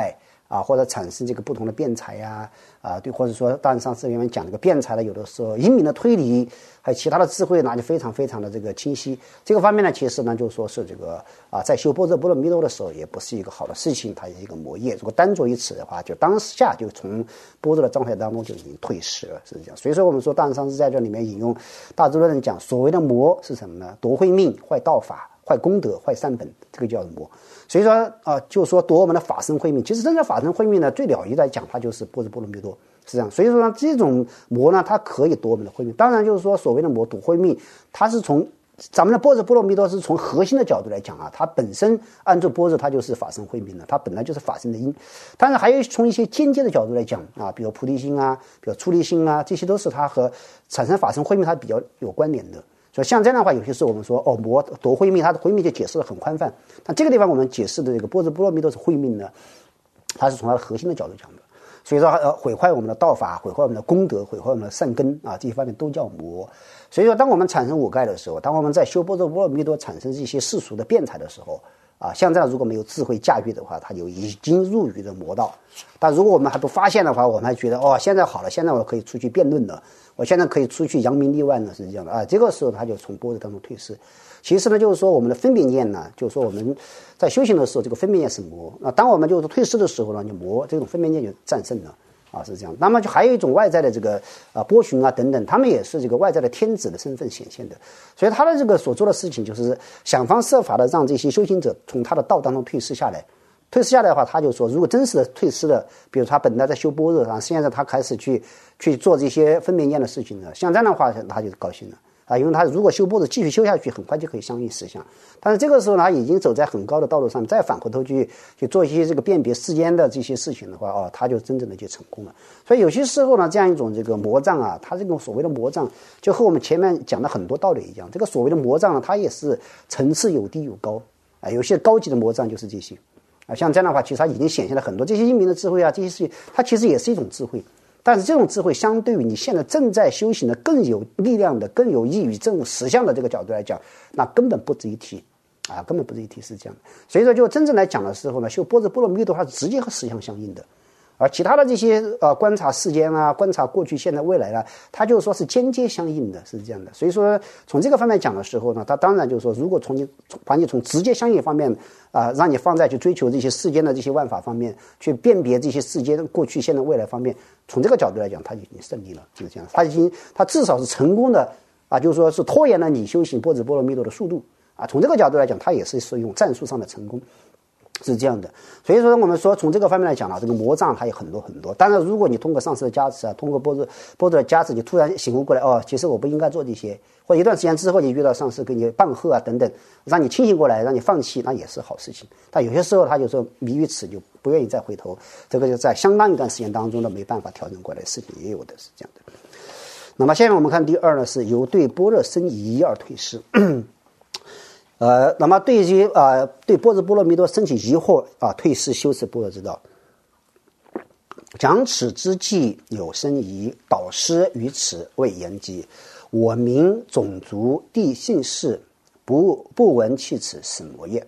啊，或者产生这个不同的辩才呀，啊，对，或者说当然上次原来讲这个辩才的，有的时候英明的推理，还有其他的智慧，那就非常非常的这个清晰。这个方面呢，其实呢，就说是这个啊，在修波若波罗蜜多的时候，也不是一个好的事情，它是一个魔业。如果单着于此的话，就当下就从般若的状态当中就已经退失了，是这样。所以说，我们说，当然上次在这里面引用大智论讲，所谓的魔是什么呢？夺慧命，坏道法，坏功德，坏善本，这个叫魔。所以说啊、呃，就说夺我们的法身慧命，其实真正法身慧命呢，最了义来讲，它就是般若波罗蜜多，是这样。所以说呢，这种魔呢，它可以夺我们的慧命。当然，就是说所谓的魔夺慧命，它是从咱们的般若波罗蜜多是从核心的角度来讲啊，它本身按照般若，它就是法身慧命的，它本来就是法身的因。但是还有从一些间接的角度来讲啊，比如菩提心啊，比如出离心啊，这些都是它和产生法身慧命它比较有关联的。所以像这样的话，有些时候我们说哦，魔夺慧命，它的慧命就解释的很宽泛。但这个地方我们解释的这个般若波罗蜜多是慧命呢，它是从它的核心的角度讲的。所以说呃，毁坏我们的道法，毁坏我们的功德，毁坏我们的善根啊，这些方面都叫魔。所以说，当我们产生五盖的时候，当我们在修般若波罗蜜多产生这些世俗的辩才的时候啊，像这样如果没有智慧驾驭的话，它就已经入于了魔道。但如果我们还不发现的话，我们还觉得哦，现在好了，现在我可以出去辩论了，我现在可以出去扬名立万了，是这样的啊。这个时候他就从般若当中退失。其实呢，就是说我们的分别念呢，就是说我们在修行的时候，这个分别念是魔。那当我们就是退失的时候呢，就魔这种分别念就战胜了。啊，是这样。那么就还有一种外在的这个啊波旬啊等等，他们也是这个外在的天子的身份显现的。所以他的这个所做的事情，就是想方设法的让这些修行者从他的道当中退失下来。退失下来的话，他就说，如果真实的退失了，比如他本来在修般若，然后现在他开始去去做这些分别念的事情呢，像这样的话，他就高兴了。啊，因为他如果修般若继续修下去，很快就可以相应实相。但是这个时候呢，他已经走在很高的道路上，再返回头去去做一些这个辨别世间的这些事情的话，哦，他就真正的就成功了。所以有些时候呢，这样一种这个魔障啊，它这种所谓的魔障，就和我们前面讲的很多道理一样。这个所谓的魔障呢，它也是层次有低有高啊，有些高级的魔障就是这些啊，像这样的话，其实它已经显现了很多这些英明的智慧啊，这些事情，它其实也是一种智慧。但是这种智慧相对于你现在正在修行的更有力量的、更有益于这种实相的这个角度来讲，那根本不值一提啊，根本不值一提，是这样的。所以说，就真正来讲的时候呢，修般若波罗蜜多它是直接和实相相应的，而其他的这些呃观察世间啊、观察过去、现在、未来啊，它就是说是间接相应的，是这样的。所以说，从这个方面讲的时候呢，它当然就是说，如果从你把你从直接相应方面啊、呃，让你放在去追求这些世间的这些万法方面，去辨别这些世间过去、现在、未来方面，从这个角度来讲，它已经胜利了，就是这样。它已经，它至少是成功的啊，就是说是拖延了你修行般若波罗蜜多的速度啊。从这个角度来讲，它也是是用战术上的成功。是这样的，所以说我们说从这个方面来讲呢，这个魔障它有很多很多。当然，如果你通过上师的加持啊，通过般若般若的加持，你突然醒悟过来，哦，其实我不应该做这些，或一段时间之后你遇到上师给你棒喝啊等等，让你清醒过来，让你放弃，那也是好事情。但有些时候他就说迷于此，就不愿意再回头，这个就在相当一段时间当中呢没办法调整过来的事情也有的，是这样的。那么下面我们看第二呢，是由对般若生疑而退失。呃，那么对于呃对般若波罗蜜多升起疑惑啊，退失修持般若之道。讲此之际有生疑，导师于此未言及。我民种族地姓氏，不不闻其此是魔业。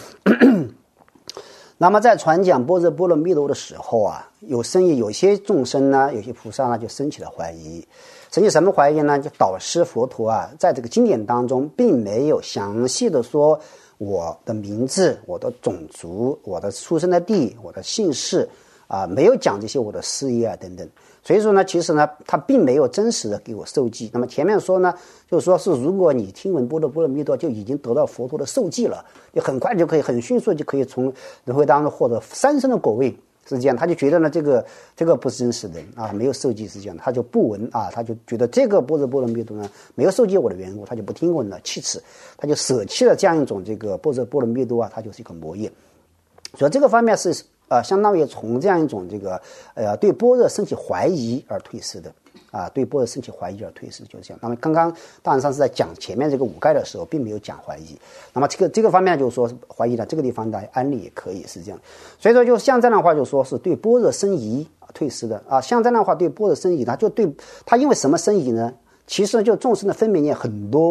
那么在传讲般若波罗蜜多的时候啊，有生疑，有些众生呢，有些菩萨呢，就升起了怀疑。升起什么怀疑呢？就导师佛陀啊，在这个经典当中，并没有详细的说我的名字、我的种族、我的出生的地、我的姓氏啊，没有讲这些我的事业啊等等。所以说呢，其实呢，他并没有真实的给我受记。那么前面说呢，就是说是如果你听闻般若波罗蜜多，就已经得到佛陀的受记了，你很快就可以很迅速就可以从轮回当中获得三生的果位。是这样，他就觉得呢，这个这个不是真实的啊，没有受记是这样的，他就不闻啊，他就觉得这个般若波罗蜜多呢没有受记我的缘故，他就不听闻了，弃此，他就舍弃了这样一种这个般若波罗蜜多啊，它就是一个魔业。所以这个方面是呃，相当于从这样一种这个呃对般若升起怀疑而退失的啊，对般若升起怀疑而退失，就是这样。那么刚刚当然上是在讲前面这个五盖的时候，并没有讲怀疑。那么这个这个方面就是说怀疑呢，这个地方的案例也可以是这样。所以说，就像这样的话，就说是对般若生疑退失的啊。像这样的话，对般若生疑，他就对他因为什么生疑呢？其实就众生的分别念很多。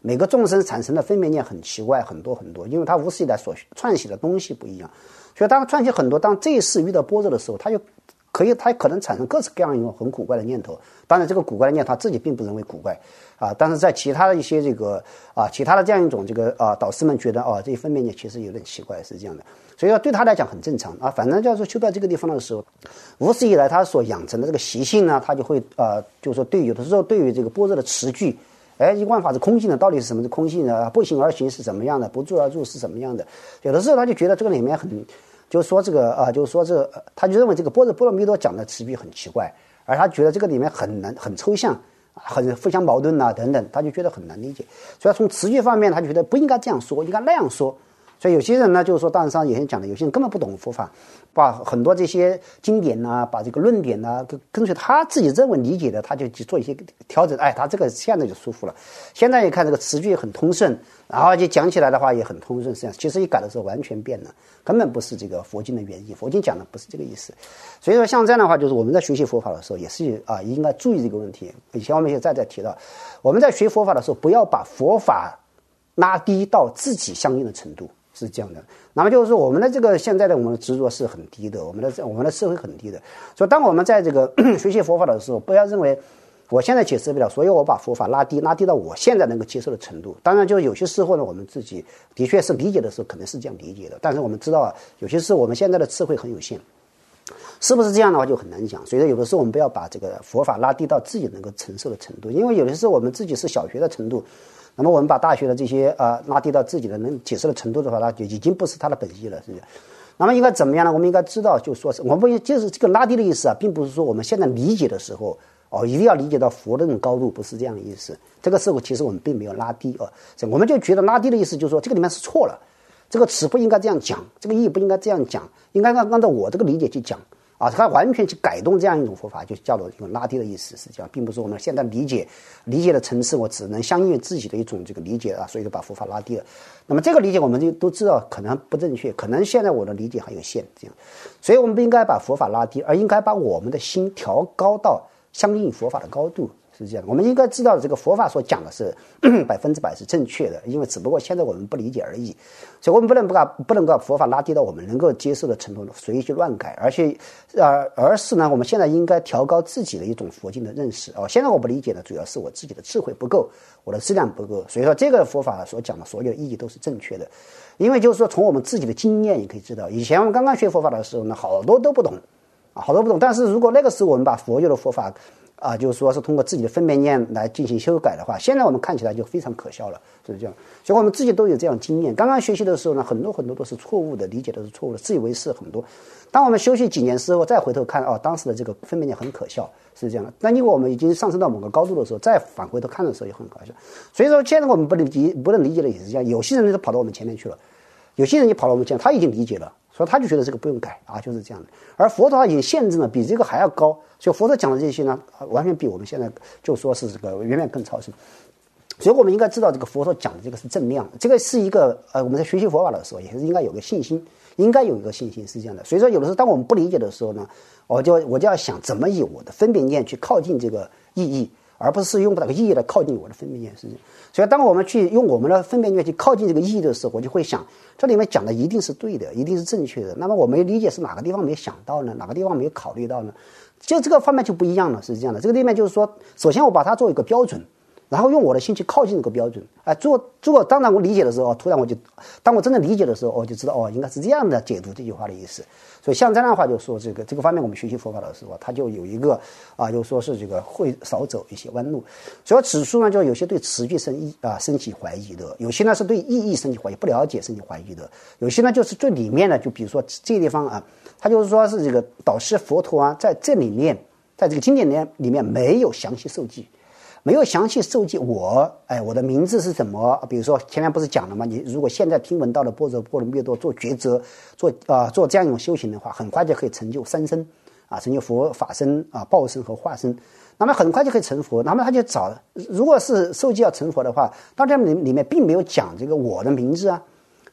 每个众生产生的分别念很奇怪，很多很多，因为他无始以来所串习的东西不一样，所以当串习很多，当这一世遇到般若的时候，他就可以，他可能产生各式各样一种很古怪的念头。当然，这个古怪的念头他自己并不认为古怪啊，但是在其他的一些这个啊，其他的这样一种这个啊导师们觉得哦，这些分别念其实有点奇怪，是这样的。所以说对他来讲很正常啊。反正就是修到这个地方的时候，无始以来他所养成的这个习性呢，他就会啊，就是说对有的时候对于这个般若的词句，哎，一万法是空性的，到底是什么是空性的？不行而行是什么样的？不住而住是什么样的？有的时候他就觉得这个里面很。就是说这个啊，就是说这个，他就认为这个般若波罗蜜多讲的词句很奇怪，而他觉得这个里面很难、很抽象、很互相矛盾呐、啊、等等，他就觉得很难理解。所以从词句方面，他就觉得不应该这样说，应该那样说。所以有些人呢，就是说，当然上有些人讲的，有些人根本不懂佛法，把很多这些经典呐、啊，把这个论点呐、啊，跟随他自己认为理解的，他就去做一些调整。哎，他这个现在就舒服了。现在一看这个词句很通顺，然后就讲起来的话也很通顺，这样其实一改的时候完全变了，根本不是这个佛经的原意。佛经讲的不是这个意思。所以说，像这样的话，就是我们在学习佛法的时候，也是啊，应该注意这个问题。以前我们也再再提到，我们在学佛法的时候，不要把佛法拉低到自己相应的程度。是这样的，那么就是说，我们的这个现在的我们的执着是很低的，我们的我们的社会很低的。所以，当我们在这个学习佛法的时候，不要认为我现在解释不了，所以我把佛法拉低，拉低到我现在能够接受的程度。当然，就有些时候呢，我们自己的确是理解的时候，可能是这样理解的。但是我们知道啊，有些时候我们现在的智慧很有限，是不是这样的话就很难讲。所以说，有的时候我们不要把这个佛法拉低到自己能够承受的程度，因为有的时候我们自己是小学的程度。那么我们把大学的这些啊、呃、拉低到自己的能解释的程度的话，那就已经不是他的本意了，是不是？那么应该怎么样呢？我们应该知道，就说是我们不就是这个拉低的意思啊，并不是说我们现在理解的时候哦，一定要理解到佛的那种高度，不是这样的意思。这个时候其实我们并没有拉低哦，我们就觉得拉低的意思就是说这个里面是错了，这个词不应该这样讲，这个意不应该这样讲，应该按按照我这个理解去讲。啊，他完全去改动这样一种佛法，就叫做一种拉低的意思，是这样，并不是我们现在理解理解的层次，我只能相应于自己的一种这个理解啊，所以就把佛法拉低了。那么这个理解我们就都知道可能不正确，可能现在我的理解还有限，这样，所以我们不应该把佛法拉低，而应该把我们的心调高到相应佛法的高度。是这样的，我们应该知道这个佛法所讲的是百分之百是正确的，因为只不过现在我们不理解而已，所以我们不能把不能够把佛法拉低到我们能够接受的程度，随意去乱改，而且呃，而是呢，我们现在应该调高自己的一种佛经的认识。哦，现在我不理解的主要是我自己的智慧不够，我的质量不够，所以说这个佛法所讲的所有的意义都是正确的。因为就是说，从我们自己的经验也可以知道，以前我们刚刚学佛法的时候呢，好多都不懂啊，好多不懂。但是如果那个时候我们把所有的佛法啊，就是说是通过自己的分别念来进行修改的话，现在我们看起来就非常可笑了，是这样。所以我们自己都有这样经验。刚刚学习的时候呢，很多很多都是错误的，理解的是错误的，自以为是很多。当我们休息几年之后，再回头看，哦，当时的这个分别念很可笑，是这样的。那因为我们已经上升到某个高度的时候，再返回头看的时候也很可笑。所以说，现在我们不能理不能理解的也是这样，有些人就跑到我们前面去了，有些人就跑到我们前面，他已经理解了。所以他就觉得这个不用改啊，就是这样的。而佛陀已经限制了，比这个还要高。所以佛陀讲的这些呢，完全比我们现在就说是这个远远更超胜。所以我们应该知道，这个佛陀讲的这个是正量，这个是一个呃我们在学习佛法的时候也是应该有个信心，应该有一个信心是这样的。所以说有的时候当我们不理解的时候呢，我就我就要想怎么以我的分别念去靠近这个意义，而不是用这个意义来靠近我的分别念是这样。所以当我们去用我们的分别念去靠近这个意义的时候，我就会想这里面讲的一定是对的，一定是正确的。那么我们理解是哪个地方没想到呢？哪个地方没有考虑到呢？就这个方面就不一样了，是这样的。这个地方就是说，首先我把它做一个标准，然后用我的心去靠近这个标准。哎，做做当然我理解的时候，突然我就当我真的理解的时候，我就知道哦，应该是这样的解读这句话的意思。所以像这样的话，就说这个这个方面，我们学习佛法的时候，它就有一个啊，就说是这个会少走一些弯路。所以此处呢，就有些对词句生意啊升起怀疑的，有些呢是对意义升起怀疑，不了解升起怀疑的，有些呢就是最里面的，就比如说这个地方啊，他就是说是这个导师佛陀啊，在这里面，在这个经典里里面没有详细受记。没有详细受记我，哎，我的名字是什么？比如说前面不是讲了吗？你如果现在听闻到了般若波罗蜜多，做抉择，做啊、呃、做这样一种修行的话，很快就可以成就三身啊，成就佛法身啊、报身和化身。那么很快就可以成佛。那么他就找，如果是受记要成佛的话，当然里里面并没有讲这个我的名字啊。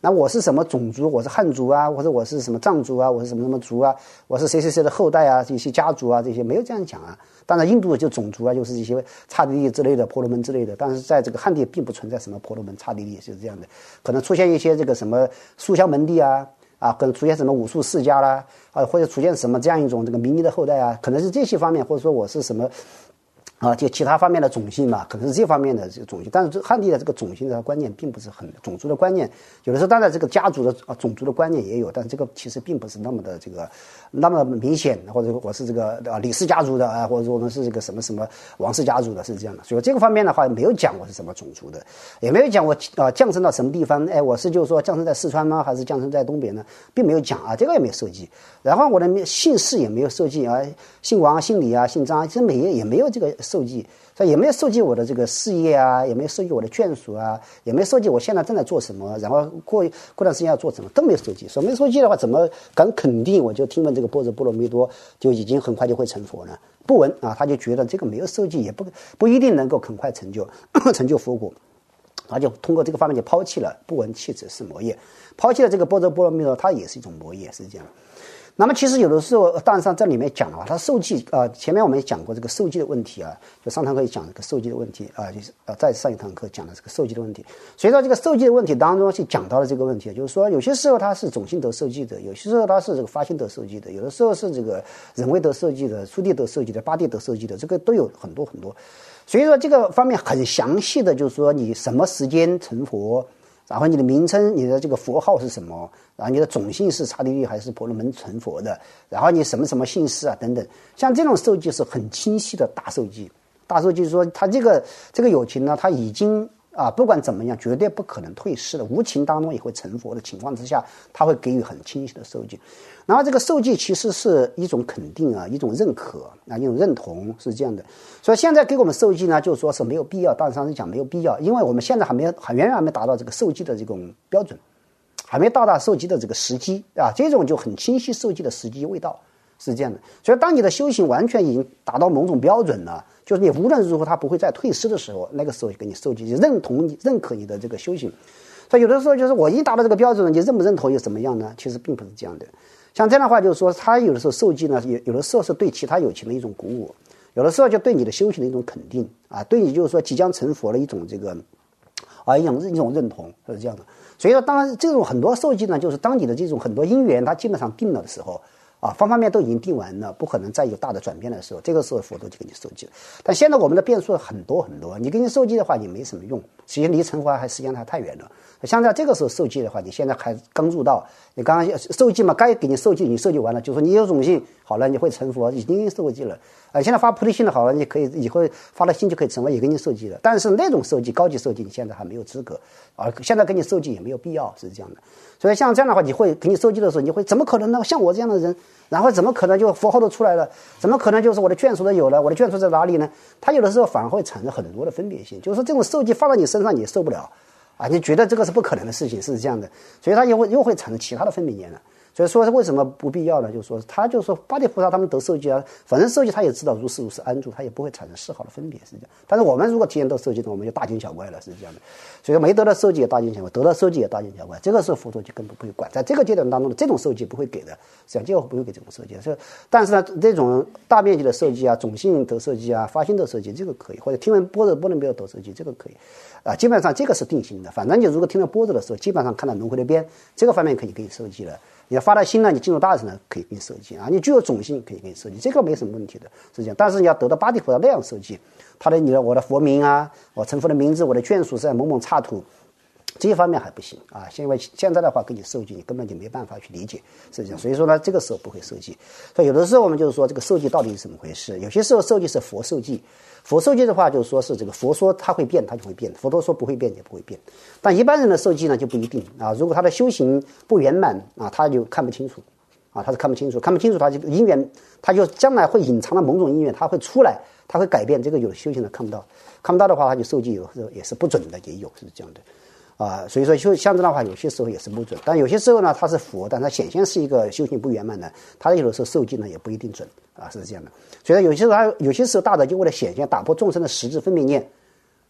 那我是什么种族？我是汉族啊，或者我是什么藏族啊，我是什么什么族啊，我是谁谁谁的后代啊，这些家族啊，这些没有这样讲啊。当然，印度就种族啊，就是一些刹帝利之类的、婆罗门之类的。但是在这个汉地并不存在什么婆罗门、刹帝利，是这样的。可能出现一些这个什么书香门第啊，啊，可能出现什么武术世家啦，啊，或者出现什么这样一种这个名利的后代啊，可能是这些方面，或者说我是什么。啊，就其他方面的种姓嘛，可能是这方面的这个种姓，但是这汉地的这个种姓的观念并不是很种族的观念，有的时候当然这个家族的啊种族的观念也有，但这个其实并不是那么的这个那么明显，或者我是这个啊李氏家族的啊，或者说我们是这个什么什么王氏家族的，是这样的。所以这个方面的话没有讲我是什么种族的，也没有讲我啊降生到什么地方，哎，我是就是说降生在四川吗，还是降生在东北呢，并没有讲啊，这个也没有涉及。然后我的姓氏也没有涉及啊，姓王、姓李啊、姓张啊，其实没也没有这个受记，所以也没有受及我的这个事业啊，也没有受及我的眷属啊，也没有受及我现在正在做什么，然后过过段时间要做什么都没有受及。说没受及的话，怎么敢肯定我就听闻这个般若波罗蜜多就已经很快就会成佛呢？不闻啊，他就觉得这个没有受及，也不不一定能够很快成就成就佛果。他就通过这个方面就抛弃了不闻弃者是魔业，抛弃了这个般若波罗蜜多，它也是一种魔业，是这样。那么其实有的时候，当然上这里面讲了，它受记啊、呃，前面我们也讲过这个受记的问题啊，就上堂课也讲这个受记的问题啊，就是呃，在上一堂课讲的这个受记的问题。随着这个受记的问题当中，去讲到了这个问题，就是说有些时候它是种姓得受记的，有些时候它是这个发心得受记的，有的时候是这个人为得受记的、初地得受记的、八地得受记的，这个都有很多很多。所以说这个方面很详细的，就是说你什么时间成佛。然后你的名称，你的这个佛号是什么？然后你的种姓是刹帝利还是婆罗门成佛的？然后你什么什么姓氏啊等等，像这种受记是很清晰的大受记。大受记是说他这个这个有情呢，他已经啊不管怎么样，绝对不可能退失的，无情当中也会成佛的情况之下，他会给予很清晰的受记。然后这个受记其实是一种肯定啊，一种认可啊，一种认同，是这样的。所以现在给我们受记呢，就说是没有必要。当然上是讲没有必要，因为我们现在还没有，还远远还没达到这个受记的这种标准，还没到达受记的这个时机啊。这种就很清晰受记的时机未到，是这样的。所以当你的修行完全已经达到某种标准了，就是你无论如何它不会再退失的时候，那个时候就给你受记，就认同你、认可你的这个修行。所以有的时候就是我已经达到这个标准了，你认不认同又怎么样呢？其实并不是这样的。像这样的话，就是说，他有的时候受记呢，有有的时候是对其他有情的一种鼓舞，有的时候就对你的修行的一种肯定啊，对你就是说即将成佛的一种这个啊一种一种认同，是这样的。所以说，当然这种很多受记呢，就是当你的这种很多因缘它基本上定了的时候啊，方方面面都已经定完了，不可能再有大的转变的时候，这个时候佛陀就给你受记了。但现在我们的变数很多很多，你给你受记的话，你没什么用，其实离成佛还时间还太远了。像在这个时候受记的话，你现在还刚入道，你刚刚受记嘛，该给你受记，你受记完了，就说你有种性，好了，你会成佛，已经受记了。啊、呃，现在发菩提心的好了，你可以以后发了心就可以成佛，也给你受记了。但是那种受记，高级受记，你现在还没有资格，啊、呃，现在给你受记也没有必要，是这样的。所以像这样的话，你会给你受记的时候，你会怎么可能呢？像我这样的人，然后怎么可能就佛号都出来了？怎么可能就是我的眷属都有了？我的眷属在哪里呢？他有的时候反而会产生很多的分别心，就是说这种受记放到你身上你也受不了。啊，你觉得这个是不可能的事情，是这样的，所以他又会又会产生其他的分别念了。所以说为什么不必要呢？就是说他就说八地菩萨他们得受记啊，反正受记他也知道如是如是安住，他也不会产生丝毫的分别，是这样。但是我们如果体验到受记呢，我们就大惊小怪了，是这样的。所以没得到受记也大惊小怪，得到受记也大惊小怪。这个时候佛陀就根本不会管，在这个阶段当中的这种受记不会给的，实际上就不会给这种受记。所以，但是呢，这种大面积的受记啊，种姓得受记啊，发心得受记，这个可以，或者听闻般若波罗蜜多得受记，这个可以。啊，基本上这个是定型的。反正你如果听到般若的时候，基本上看到轮回的边，这个方面可以给你受记了。你要发了心呢，你进入大乘呢，可以给你受记啊。你具有种性，可以给你受记，这个没什么问题的，是这样。但是你要得到八地菩萨那样受记，他的你的我的佛名啊，我成佛的名字，我的眷属是在某某刹土，这些方面还不行啊。因为现在的话给你受记，你根本就没办法去理解，是这样。所以说呢，这个时候不会受记。所以有的时候我们就是说，这个受记到底是怎么回事？有些时候受记是佛受记。佛受记的话，就是说是这个佛说它会变，它就会变；佛陀说不会变，也不会变。但一般人的受记呢就不一定啊。如果他的修行不圆满啊，他就看不清楚啊，他是看不清楚，看不清楚，他就因缘，他就将来会隐藏的某种因缘，他会出来，他会改变。这个有修行的看不到，看不到的话，他就受记有时候也是不准的，也有是这样的。啊，所以说修像这样的话，有些时候也是不准，但有些时候呢，他是佛，但他显现是一个修行不圆满的，他有的时候受记呢也不一定准啊，是这样的。所以有些时候他有些时候大德就为了显现，打破众生的实质分别念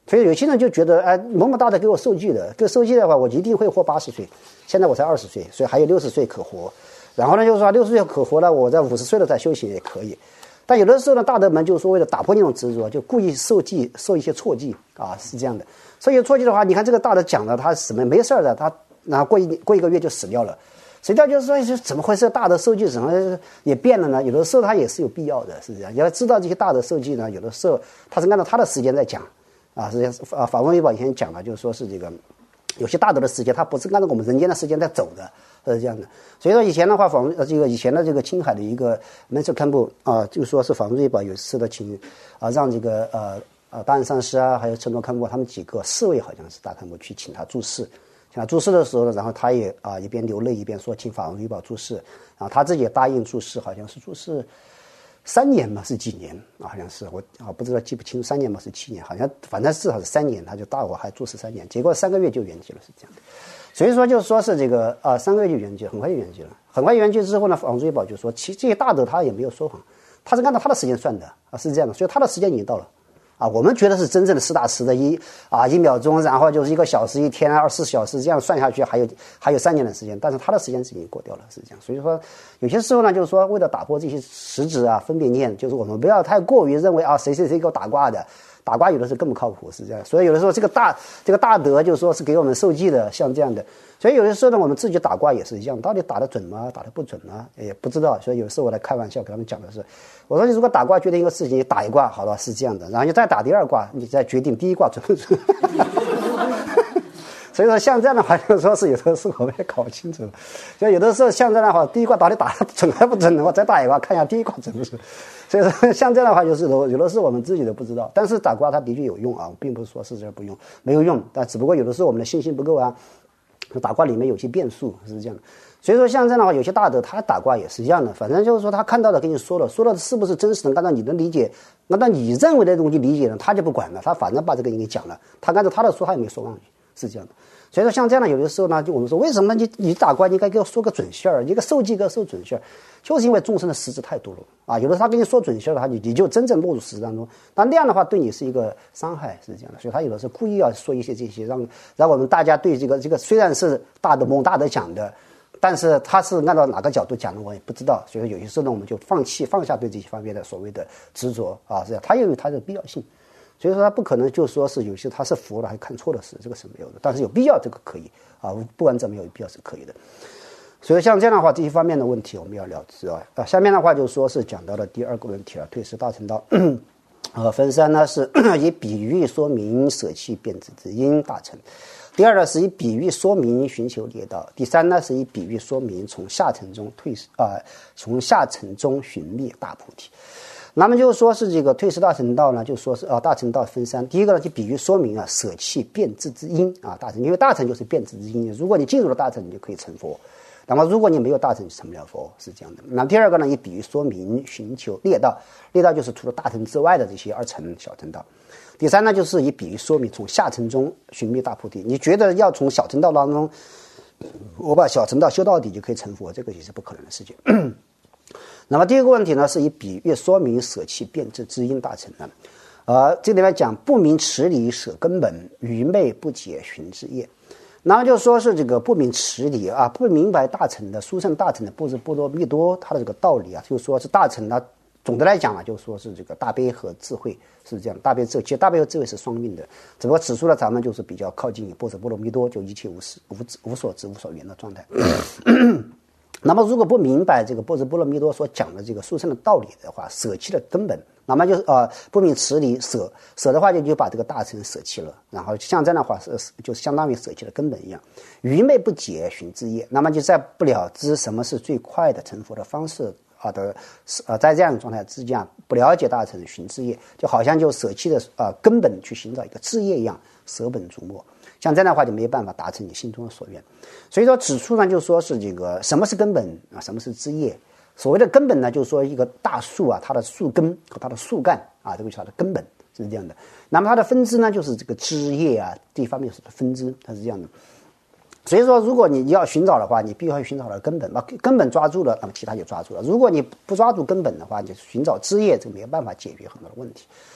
所以有些人就觉得，哎，某某大德给我受记的，给我受记的话，我一定会活八十岁。现在我才二十岁，所以还有六十岁可活。然后呢，就是说六十岁可活了，我在五十岁了再修行也可以。但有的时候呢，大德们就是说为了打破那种执着，就故意受记，受一些错记啊，是这样的。所以错记的话，你看这个大德讲的，他什么没事的，他然后过一过一个月就死掉了。实际上就是说，怎么回事？大德受记什么也变了呢？有的时候他也是有必要的，是这样。你要知道这些大德受记呢，有的时候他是按照他的时间在讲。啊，实际上啊，法文维宝以前讲了，就是说是这个有些大德的时间，它不是按照我们人间的时间在走的，是这样的。所以说以前的话，法文呃这个以前的这个青海的一个门市堪布啊，就说是法文维宝有一次的请啊，让这个呃呃大安上师啊，还有陈罗堪布他们几个四位好像是大堪布去请他注释，请他注释的时候呢，然后他也啊一边流泪一边说请法文维宝注释，然后他自己也答应注释，好像是注释。三年嘛是几年啊？好像是我啊不知道记不清，三年嘛是七年，好像反正至少是三年，他就大我还注释三年，结果三个月就圆寂了，是这样的。所以说就是说是这个啊三个月就圆寂，很快就圆寂了。很快圆寂之后呢，法珠宝就说，其这些大德他也没有说谎，他是按照他的时间算的啊，是这样的，所以他的时间已经到了。啊，我们觉得是真正的实打实的一啊一秒钟，然后就是一个小时一天二十四小时这样算下去，还有还有三年的时间，但是他的时间是已经过掉了，是这样。所以说有些时候呢，就是说为了打破这些实质啊分别念，就是我们不要太过于认为啊谁谁谁给我打卦的，打卦有的时候更不靠谱，是这样。所以有的时候这个大这个大德就是说是给我们受记的，像这样的。所以有的时候呢，我们自己打卦也是一样，到底打得准吗？打得不准吗？也不知道。所以有时候我来开玩笑跟他们讲的是，我说你如果打卦决定一个事情，你打一卦好了是这样的，然后你再打第二卦，你再决定第一卦准不准。所以说像这样的话，就是说是有的时候我们也搞不清楚。所以有的时候像这样的话，第一卦到底打得准还不准的话，再打一卦看一下第一卦准不准。所以说像这样的话，就是有的时候我们自己都不知道。但是打卦它的确有用啊，并不是说是这不用，没有用。但只不过有的时候我们的信心不够啊。打卦里面有些变数是这样的，所以说像这样的话，有些大德他打卦也是一样的，反正就是说他看到的跟你说了，说了是不是真实的，按照你的理解，按照你认为的东西理解呢，他就不管了，他反正把这个人给讲了，他按照他的说他也没说忘记，是这样的。所以说像这样的有的时候呢，就我们说为什么你你打卦你应该给我说个准信儿，一个受记给我说准信儿，就是因为众生的实质太多了啊，有的他跟你说准信儿的话，你你就真正落入实质当中，那那样的话对你是一个伤害，是这样的。所以他有的时候故意要说一些这些，让让我们大家对这个这个虽然是大的蒙大德讲的，但是他是按照哪个角度讲的我也不知道，所以有些时候呢我们就放弃放下对这些方面的所谓的执着啊，这样他也有他的必要性。所以说他不可能就说是有些他是服了还看错了事，这个是没有的，但是有必要这个可以啊，不管怎么有必要是可以的。所以像这样的话，这些方面的问题我们要了知啊。啊，下面的话就说是讲到了第二个问题了，退失大乘道。呃，分三呢是以比喻说明舍弃变质之因大乘，第二呢是以比喻说明寻求列道，第三呢是以比喻说明从下乘中退啊、呃，从下乘中寻觅大菩提。那么就说是这个退失大乘道呢，就说是啊大乘道分三，第一个呢就比喻说明啊舍弃变质之因啊大乘，因为大乘就是变质之因，如果你进入了大乘，你就可以成佛。那么如果你没有大乘，就成不了佛，是这样的。那第二个呢，以比喻说明寻求列道，列道就是除了大乘之外的这些二乘小乘道。第三呢，就是以比喻说明从下乘中寻觅大菩提。你觉得要从小乘道当中，我把小乘道修到底就可以成佛，这个也是不可能的事情。那么第二个问题呢，是以比喻说明舍弃变质之因大乘呢。呃，这里面讲不明持理舍根本，愚昧不解寻之业。然后就说是这个不明持理啊，不明白大乘的殊胜大乘的波若波罗蜜多它的这个道理啊，就说是大乘呢，总的来讲啊，就说是这个大悲和智慧是这样，大悲智慧，其实大悲和智慧是双运的，只不过指出了咱们就是比较靠近波若波罗蜜多，就一切无事无无所知无所缘的状态。那么如果不明白这个波若波罗蜜多所讲的这个殊胜的道理的话，舍弃了根本，那么就是呃不明持理舍舍的话就就把这个大乘舍弃了，然后像这样的话是就相当于舍弃了根本一样。愚昧不解寻之业，那么就在不了知什么是最快的成佛的方式啊的呃在这样的状态之下，不了解大乘寻之业，就好像就舍弃了呃根本去寻找一个枝叶一样，舍本逐末。像这样的话就没有办法达成你心中的所愿。所以说指出呢，就说是这个什么是根本啊，什么是枝叶。所谓的根本呢，就是说一个大树啊，它的树根和它的树干啊，这个是它的根本，是这样的。那么它的分支呢，就是这个枝叶啊，这一方面是分支，它是这样的。所以说，如果你要寻找的话，你必须要寻找到根本，把根本抓住了，那么其他就抓住了。如果你不抓住根本的话，你寻找枝叶，这个没有办法解决很多的问题。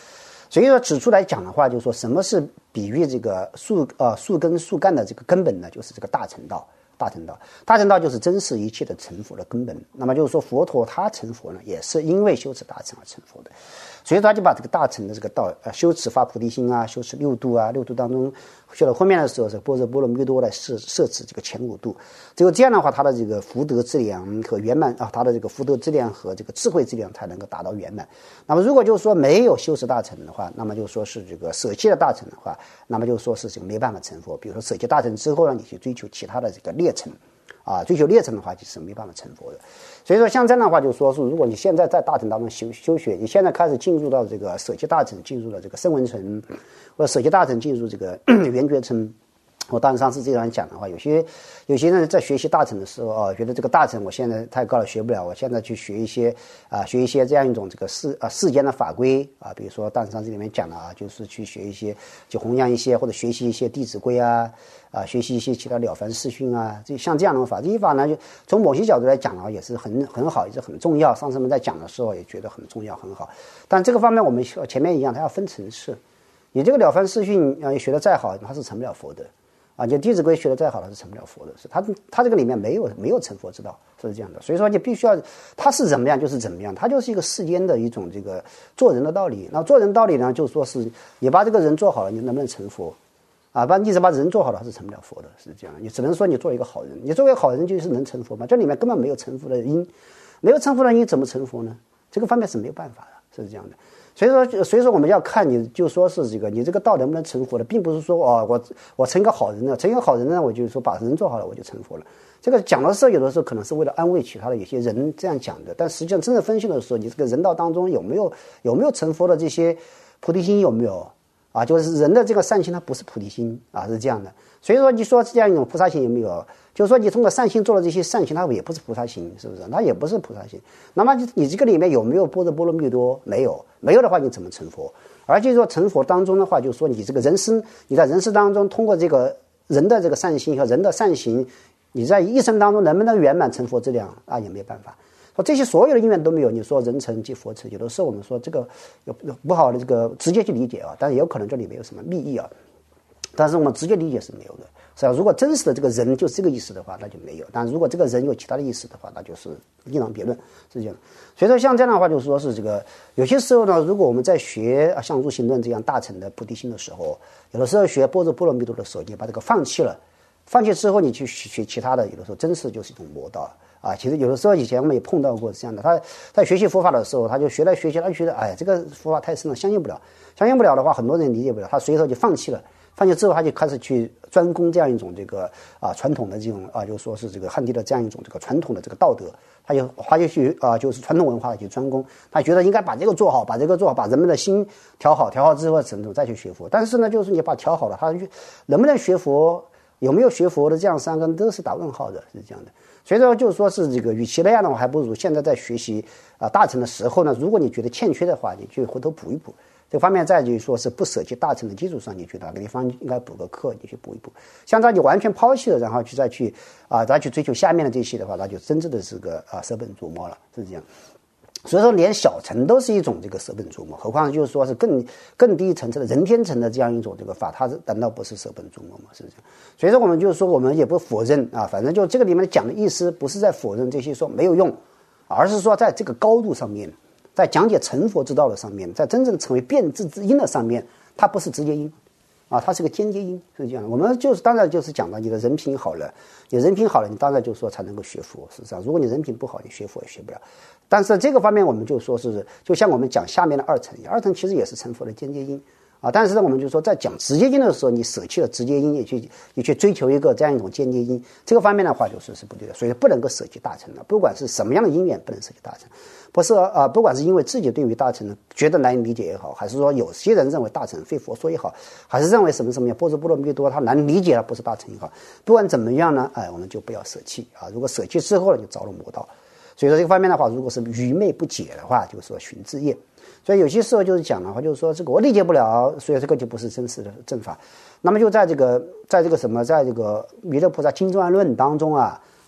所以说指出来讲的话，就是说什么是比喻这个树呃树根树干的这个根本呢？就是这个大乘道。大乘道，大乘道就是真实一切的成佛的根本。那么就是说，佛陀他成佛呢，也是因为修持大乘而成佛的。所以他就把这个大乘的这个道，呃，修持发菩提心啊，修持六度啊，六度当中修到后面的时候，是般若波罗蜜多来摄摄持这个前五度。只有这样的话，他的这个福德质量和圆满啊，他的这个福德质量和这个智慧质量才能够达到圆满。那么如果就是说没有修持大乘的话，那么就说是这个舍弃了大乘的话，那么就说是这个没办法成佛。比如说舍弃大乘之后呢，你去追求其他的这个劣乘。啊，追求劣乘的话，就是没办法成佛的。所以说，像这样的话，就说是如果你现在在大乘当中修修学，你现在开始进入到这个舍弃大乘，进入了这个声闻乘，或者舍弃大乘进入这个圆觉乘。我当然上次这样讲的话，有些有些人在学习大乘的时候啊，觉得这个大乘我现在太高了学不了，我现在去学一些啊，学一些这样一种这个世啊世间的法规啊，比如说大乘上这里面讲的啊，就是去学一些就弘扬一些或者学习一些弟子规啊。啊，学习一些其他了凡四训啊，这像这样的法，这些法呢，就从某些角度来讲啊，也是很很好，也是很重要。上次我们在讲的时候也觉得很重要，很好。但这个方面我们前面一样，它要分层次。你这个了凡四训啊，学的再好，它是成不了佛的啊。就弟子规学的再好，它是成不了佛的。是它它这个里面没有没有成佛之道，是这样的。所以说你必须要，它是怎么样就是怎么样，它就是一个世间的一种这个做人的道理。那做人道理呢，就是说是你把这个人做好了，你能不能成佛？啊，把你只把人做好了，是成不了佛的，是这样。你只能说你做一个好人，你作为好人就是能成佛吗？这里面根本没有成佛的因，没有成佛的因怎么成佛呢？这个方面是没有办法的，是这样的。所以说，所以说我们要看你，就说是这个你这个道能不能成佛的，并不是说哦，我我成一个好人了，成一个好人呢，我就说把人做好了，我就成佛了。这个讲的时候，有的时候可能是为了安慰其他的有些人这样讲的，但实际上真正分析的时候，你这个人道当中有没有有没有成佛的这些菩提心有没有？啊，就是人的这个善心，它不是菩提心啊，是这样的。所以说，你说这样一种菩萨心有没有？就是说，你通过善心做了这些善行，它也不是菩萨心，是不是？它也不是菩萨心。那么你你这个里面有没有般若波罗蜜多？没有，没有的话，你怎么成佛？而且说成佛当中的话，就是说你这个人生，你在人世当中通过这个人的这个善心和人的善行，你在一生当中能不能圆满成佛质量啊，也没办法。说这些所有的因缘都没有，你说人成即佛成，有的时候我们说这个有不好的这个直接去理解啊，但是也有可能这里没有什么密意啊，但是我们直接理解是没有的。是吧？如果真实的这个人就是这个意思的话，那就没有；但如果这个人有其他的意思的话，那就是另当别论，是这样。所以说，像这样的话，就是说是这个有些时候呢，如果我们在学像入行论这样大乘的菩提心的时候，有的时候学般若波罗蜜多的时候，你把这个放弃了，放弃之后你去学其他的，有的时候真是就是一种魔道。啊，其实有的时候以前我们也碰到过这样的，他在学习佛法的时候，他就学来学去，他就觉得哎，这个佛法太深了，相信不了，相信不了的话，很多人理解不了，他随手就放弃了。放弃之后，他就开始去专攻这样一种这个啊传统的这种啊，就说是这个汉地的这样一种这个传统的这个道德，他就他就去啊，就是传统文化的去专攻，他觉得应该把这个做好，把这个做好，把人们的心调好，调好之后，怎么再去学佛。但是呢，就是你把调好了，他能不能学佛，有没有学佛的这样三根都是打问号的，是这样的。所以说，就是说是这个，与其那样的话，还不如现在在学习啊大乘的时候呢，如果你觉得欠缺的话，你去回头补一补。这方面再就是说是不舍弃大乘的基础上，你去哪个地方应该补个课，你去补一补。像这你完全抛弃了，然后去再去啊再去追求下面的这些的话，那就真正的是个啊舍本逐末了，是这样。所以说，连小乘都是一种这个舍本逐末，何况就是说是更更低层次的人天层的这样一种这个法，它难道不是舍本逐末吗？是这样。所以说，我们就是说，我们也不否认啊，反正就这个里面讲的意思，不是在否认这些说没有用，而是说在这个高度上面。在讲解成佛之道的上面，在真正成为变质之因的上面，它不是直接因，啊，它是个间接因，是这样的。我们就是当然就是讲到你的人品好了，你人品好了，你当然就说才能够学佛。事实上，如果你人品不好，你学佛也学不了。但是这个方面，我们就说是，就像我们讲下面的二乘，二乘其实也是成佛的间接因。啊，但是呢，我们就说在讲直接因的时候，你舍弃了直接因，也去也去追求一个这样一种间接因，这个方面的话就是是不对的，所以不能够舍弃大乘的，不管是什么样的因缘，不能舍弃大乘，不是啊、呃，不管是因为自己对于大乘觉得难以理解也好，还是说有些人认为大乘非佛说也好，还是认为什么什么样般若波罗蜜多它难理解了不是大乘也好，不管怎么样呢，哎，我们就不要舍弃啊，如果舍弃之后呢，就着了魔道。所以说这个方面的话，如果是愚昧不解的话，就是说寻自业。所以有些时候就是讲的话，就是说这个我理解不了，所以这个就不是真实的正法。那么就在这个，在这个什么，在这个弥勒菩萨经专论当中啊，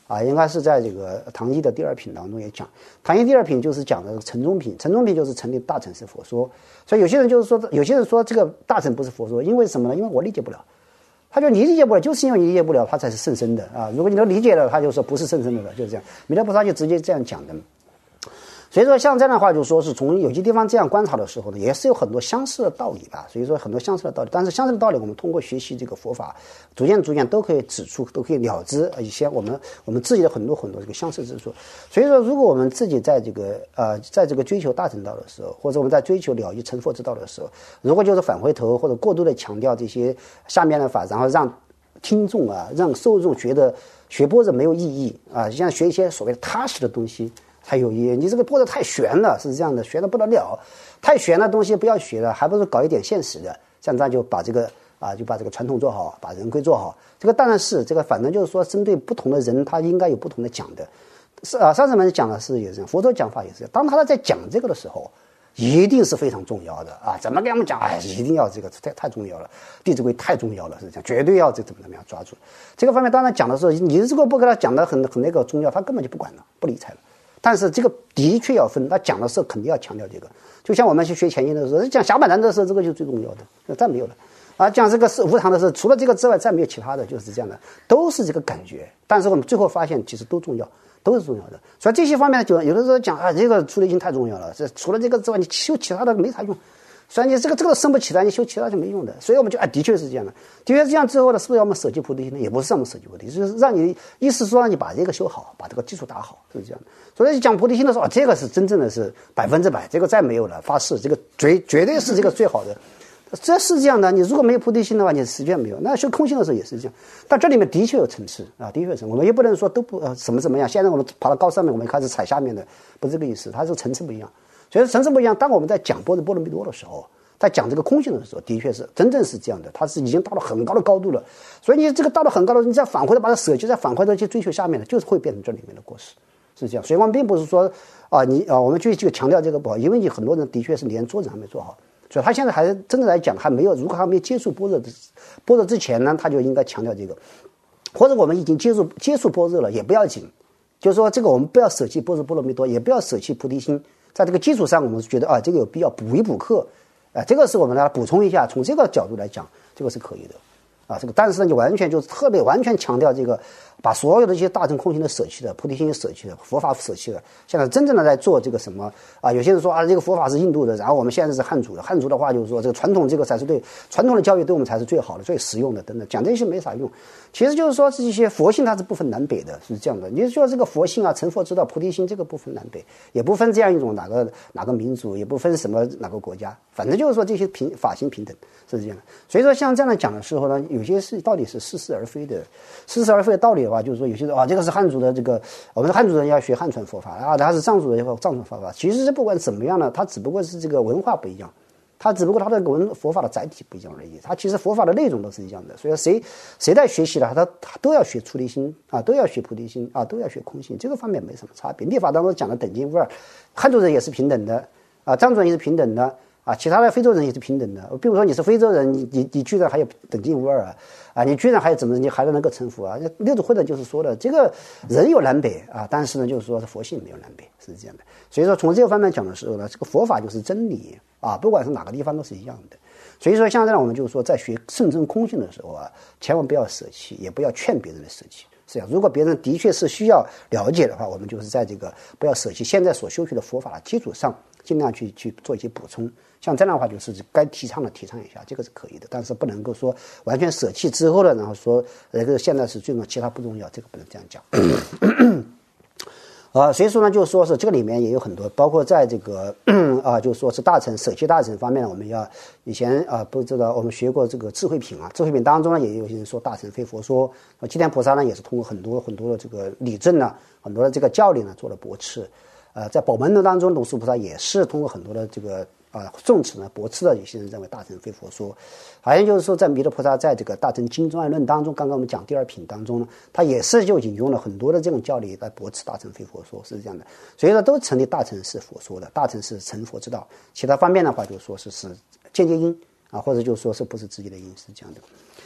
啊，应该是在这个唐译的第二品当中也讲，唐译第二品就是讲的城中品，城中品就是成立大乘是佛说，所以有些人就是说，有些人说这个大乘不是佛说，因为什么呢？因为我理解不了，他就你理解不了，就是因为你理解不了，他才是甚深的啊。如果你都理解了，他就说不是甚深的了，就是这样。弥勒菩萨就直接这样讲的。所以说像这样的话，就说是从有些地方这样观察的时候呢，也是有很多相似的道理吧。所以说很多相似的道理，但是相似的道理，我们通过学习这个佛法，逐渐逐渐都可以指出，都可以了知一些我们我们自己的很多很多这个相似之处。所以说，如果我们自己在这个呃，在这个追求大乘道的时候，或者我们在追求了义成佛之道的时候，如果就是返回头或者过度的强调这些下面的法，然后让听众啊，让受众觉得学般若没有意义啊，像学一些所谓的踏实的东西才有意义。你这个般若太玄了，是这样的，玄的不得了，太玄的东西不要学了，还不如搞一点现实的，这样咱就把这个啊，就把这个传统做好，把人规做好。这个当然是这个，反正就是说，针对不同的人，他应该有不同的讲的。是啊，上次我们讲的是也是这样，佛陀讲法也是这样。当他在讲这个的时候，一定是非常重要的啊！怎么跟他们讲？哎，一定要这个太太重要了，《弟子规》太重要了，是这样，绝对要这怎么怎么样抓住。这个方面当然讲的时候，你如果不给他讲的很很那个重要，他根本就不管了，不理睬了。但是这个的确要分，他讲的时候肯定要强调这个。就像我们去学前因的时候，讲降板禅的时候，这个就是最重要的，再没有了。啊，讲这个是无常的时候，除了这个之外，再没有其他的，就是这样的，都是这个感觉。但是我们最后发现，其实都重要。都是重要的，所以这些方面就有的时候讲啊，这个出离心太重要了。这除了这个之外，你修其他的没啥用。所以你这个这个升不起来，你修其他就没用的。所以我们就啊，的确是这样的。的确是这样之后呢，是不是要我们舍弃菩提心呢？也不是让我们舍弃菩提，就是让你意思说让你把这个修好，把这个基础打好，是这样的。所以讲菩提心的时候，啊，这个是真正的是百分之百，这个再没有了，发誓，这个绝绝对是这个最好的。这是这样的，你如果没有菩提心的话，你实际上没有。那修空性的时候也是这样，但这里面的确有层次啊，的确有层次。我们也不能说都不呃什么怎么样。现在我们爬到高上面，我们开始踩下面的，不是这个意思。它这个层次不一样，所以层次不一样。当我们在讲般若波罗蜜多的时候，在讲这个空性的时候，的确是真正是这样的，它是已经到了很高的高度了。所以你这个到了很高的，你再返回来把它舍弃，再返回头去追求下面的，就是会变成这里面的过失，是这样。所以我们并不是说啊，你啊，我们去去强调这个不好，因为你很多人的确是连桌子还没做好。所以他现在还是真的来讲还没有，如果还没有接触般若的般若之前呢，他就应该强调这个，或者我们已经接触接触般若了也不要紧，就是说这个我们不要舍弃般若波罗蜜多，也不要舍弃菩提心，在这个基础上我们觉得啊这个有必要补一补课，啊这个是我们来补充一下，从这个角度来讲，这个是可以的。啊，这个但是呢，你完全就是特别完全强调这个，把所有的这些大乘空性的舍弃的，菩提心舍弃的，佛法舍弃的。现在真正的在做这个什么啊？有些人说啊，这个佛法是印度的，然后我们现在是汉族的。汉族的话就是说，这个传统这个才是对传统的教育对我们才是最好的、最实用的等等。讲这些没啥用。其实就是说，这些佛性它是不分南北的，是这样的。你说这个佛性啊，成佛之道、菩提心这个不分南北，也不分这样一种哪个哪个民族，也不分什么哪个国家，反正就是说这些平法性平等是这样的。所以说像这样的讲的时候呢，有些是道理是似是而非的，似是而非的道理的话，就是说有些人啊，这个是汉族的这个，我们的汉族人要学汉传佛法啊，他是藏族人要藏传佛法。其实不管怎么样呢，他只不过是这个文化不一样。它只不过它的文佛法的载体不一样而已，它其实佛法的内容都是一样的，所以谁谁在学习了，他他都要学出离心啊，都要学菩提心啊，都要学空性，这个方面没什么差别。密法当中讲的等尽无二，汉族人也是平等的啊，藏族人也是平等的啊，其他的非洲人也是平等的。比如说你是非洲人，你你你居然还有等尽无二啊啊，你居然还有怎么你还能够成佛啊？六祖慧能就是说的，这个人有南北啊，但是呢，就是说是佛性没有南北，是这样的。所以说从这个方面讲的时候呢，这个佛法就是真理。啊，不管是哪个地方都是一样的，所以说像这样，我们就是说，在学甚真空性的时候啊，千万不要舍弃，也不要劝别人的舍弃。是这样，如果别人的确是需要了解的话，我们就是在这个不要舍弃现在所修学的佛法的基础上，尽量去去做一些补充。像这样的话，就是该提倡的提倡一下，这个是可以的，但是不能够说完全舍弃之后呢，然后说这个现在是最重要，其他不重要，这个不能这样讲。啊，所以说呢，就是说是这个里面也有很多，包括在这个啊，就是说是大乘舍弃大乘方面呢，我们要以前啊不知道我们学过这个智慧品啊，智慧品当中呢也有些人说大乘非佛说，啊，济天菩萨呢也是通过很多很多的这个理证呢，很多的这个教理呢做了驳斥，呃，在宝门论当中，龙树菩萨也是通过很多的这个啊众持呢驳斥的，有些人认为大乘非佛说。好像就是说，在弥勒菩萨在这个《大乘经中案论》当中，刚刚我们讲第二品当中呢，他也是就引用了很多的这种教理来驳斥大乘非佛说，是这样的。所以说，都成立大乘是佛说的，大乘是成佛之道。其他方面的话，就说是是间接因啊，或者就说是不是直接的因，是这样的。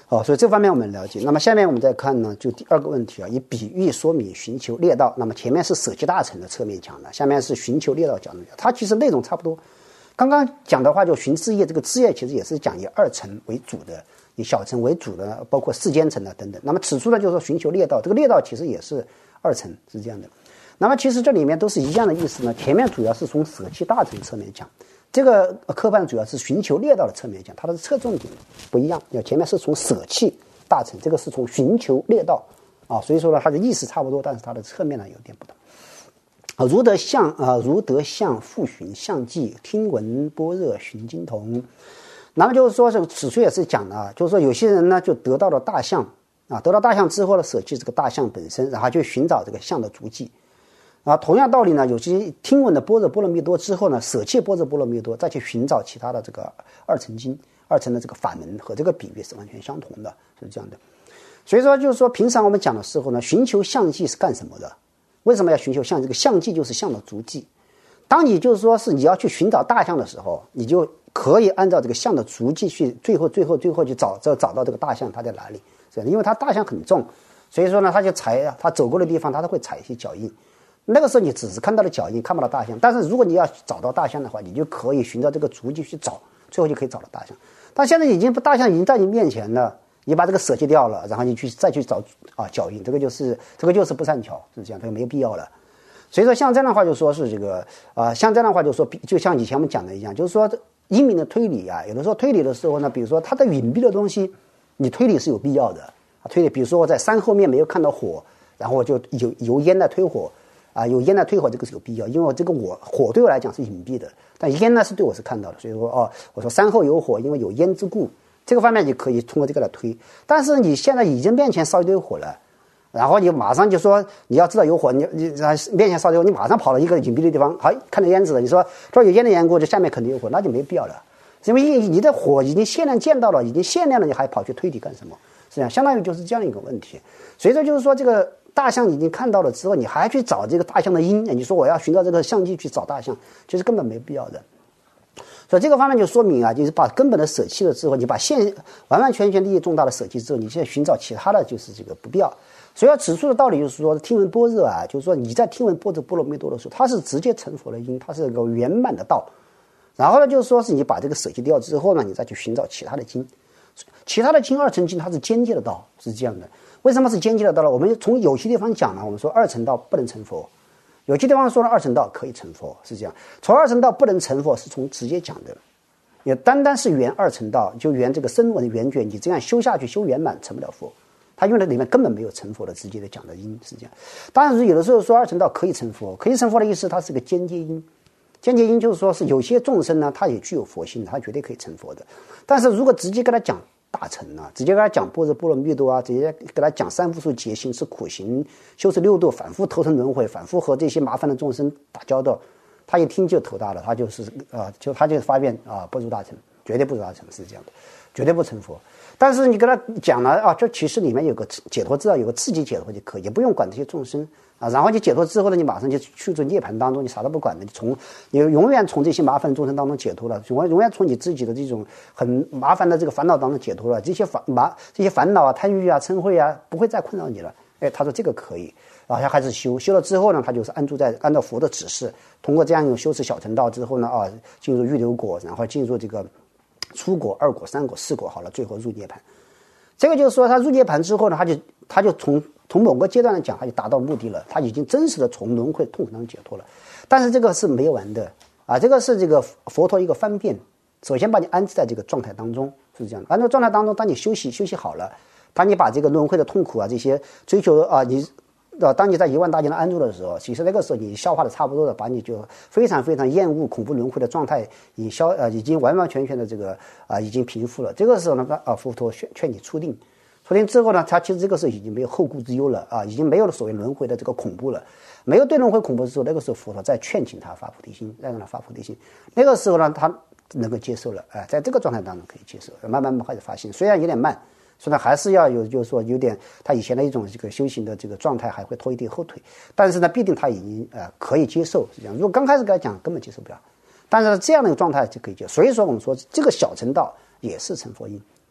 好，所以这方面我们了解。那么下面我们再看呢，就第二个问题啊，以比喻说明寻求猎道。那么前面是舍弃大乘的侧面讲的，下面是寻求猎道讲的，它其实内容差不多。刚刚讲的话就寻枝叶，这个枝叶其实也是讲以二乘为主的，以小乘为主的，包括世间乘的等等。那么此处呢，就是说寻求猎道，这个猎道其实也是二乘，是这样的。那么其实这里面都是一样的意思呢。前面主要是从舍弃大乘侧面讲，这个科判主要是寻求猎道的侧面讲，它的侧重点不一样。前面是从舍弃大乘，这个是从寻求猎道啊，所以说呢，它的意思差不多，但是它的侧面呢有点不同。啊，如得相啊，如得相复寻相继，听闻般若寻经同。那么就是说，这个此处也是讲的啊，就是说有些人呢就得到了大相啊，得到大相之后呢，舍弃这个大相本身，然后就寻找这个相的足迹。啊，同样道理呢，有些听闻的般若波罗蜜多之后呢，舍弃般若波罗蜜多，再去寻找其他的这个二乘经、二乘的这个法门，和这个比喻是完全相同的，是这样的。所以说，就是说平常我们讲的时候呢，寻求相迹是干什么的？为什么要寻求相？这个相迹就是相的足迹。当你就是说是你要去寻找大象的时候，你就可以按照这个相的足迹去，最后最后最后去找找找到这个大象它在哪里。因为它大象很重，所以说呢，它就踩它走过的地方，它都会踩一些脚印。那个时候你只是看到了脚印，看不到大象。但是如果你要找到大象的话，你就可以寻找这个足迹去找，最后就可以找到大象。但现在已经大象已经在你面前了，你把这个舍弃掉了，然后你去再去找啊脚印，这个就是这个就是不善巧，是这样，这个没有必要了。所以说像这样的话就说是这个啊、呃，像这样的话就说就像以前我们讲的一样，就是说英明的推理啊，有的时候推理的时候呢，比如说它的隐蔽的东西，你推理是有必要的。推理，比如说我在山后面没有看到火，然后我就有由烟来推火。啊，有烟来推火，这个是有必要，因为我这个我火对我来讲是隐蔽的，但烟呢是对我是看到的，所以说哦，我说山后有火，因为有烟之故，这个方面你可以通过这个来推。但是你现在已经面前烧一堆火了，然后你马上就说你要知道有火，你你面前烧堆火，你马上跑到一个隐蔽的地方，好看到烟子了，你说这有烟的缘故，就下面肯定有火，那就没必要了，因为你的火已经限量见到了，已经限量了，你还跑去推理干什么？是这样，相当于就是这样一个问题。所以说就是说这个。大象已经看到了之后，你还去找这个大象的因，你说我要寻找这个相迹去找大象，其实根本没必要的。所以这个方面就说明啊，就是把根本的舍弃了之后，你把现完完全全利益重大的舍弃之后，你现在寻找其他的就是这个不必要。所以要指出的道理就是说，听闻般若啊，就是说你在听闻般若波罗蜜多的时候，它是直接成佛的因，它是一个圆满的道。然后呢，就是说是你把这个舍弃掉之后呢，你再去寻找其他的经，其他的经二乘经它是间接的道，是这样的。为什么是间接的道呢？我们从有些地方讲呢，我们说二乘道不能成佛，有些地方说了二乘道可以成佛，是这样。从二乘道不能成佛是从直接讲的，也单单是圆二乘道，就圆这个声闻圆觉，你这样修下去修圆满成不了佛。他用的里面根本没有成佛的直接的讲的因，是这样。当然有的时候说二乘道可以成佛，可以成佛的意思，它是个间接因。间接因就是说是有些众生呢，他也具有佛性，他绝对可以成佛的。但是如果直接跟他讲大乘啊，直接跟他讲般若波罗蜜多啊，直接跟他讲三复数劫行是苦行，修持六度，反复投生轮回，反复和这些麻烦的众生打交道，他一听就头大了，他就是啊、呃，就他就发愿啊，不入大乘，绝对不入大乘，是这样的，绝对不成佛。但是你跟他讲了啊，这其实里面有个解脱之道，有个刺激解脱就可以，也不用管这些众生啊。然后你解脱之后呢，你马上就去入涅槃当中，你啥都不管了，你从你永远从这些麻烦众生当中解脱了，永永远从你自己的这种很麻烦的这个烦恼当中解脱了，这些烦麻这些烦恼啊、贪欲啊、嗔恚啊，不会再困扰你了。哎，他说这个可以，然后他开始修，修了之后呢，他就是安住在按照佛的指示，通过这样一种修持小乘道之后呢，啊，进入预流果，然后进入这个初果、二果、三果、四果，好了，最后入涅槃。这个就是说，他入涅槃之后呢，他就他就从从某个阶段来讲，他就达到目的了，他已经真实的从轮回痛苦当中解脱了。但是这个是没有完的啊，这个是这个佛陀一个方便，首先把你安置在这个状态当中，是这样的。安置状态当中，当你休息休息好了，当你把这个轮回的痛苦啊这些追求啊你。呃，当你在一万大千的安住的时候，其实那个时候你消化的差不多了，把你就非常非常厌恶恐怖轮回的状态，已消呃已经完完全全的这个啊、呃、已经平复了。这个时候呢，啊佛陀劝劝你出定，出定之后呢，他其实这个时候已经没有后顾之忧了啊，已经没有了所谓轮回的这个恐怖了，没有对轮回恐怖之后，那个时候佛陀再劝请他发菩提心，再让他发菩提心。那个时候呢，他能够接受了，哎、呃，在这个状态当中可以接受，慢慢慢开始发心，虽然有点慢。所以呢，还是要有，就是说有点他以前的一种这个修行的这个状态，还会拖一点后腿。但是呢，必定他已经呃可以接受，是这样。如果刚开始给他讲，根本接受不了。但是这样的一个状态就可以接受。所以说，我们说这个小乘道也是成佛因。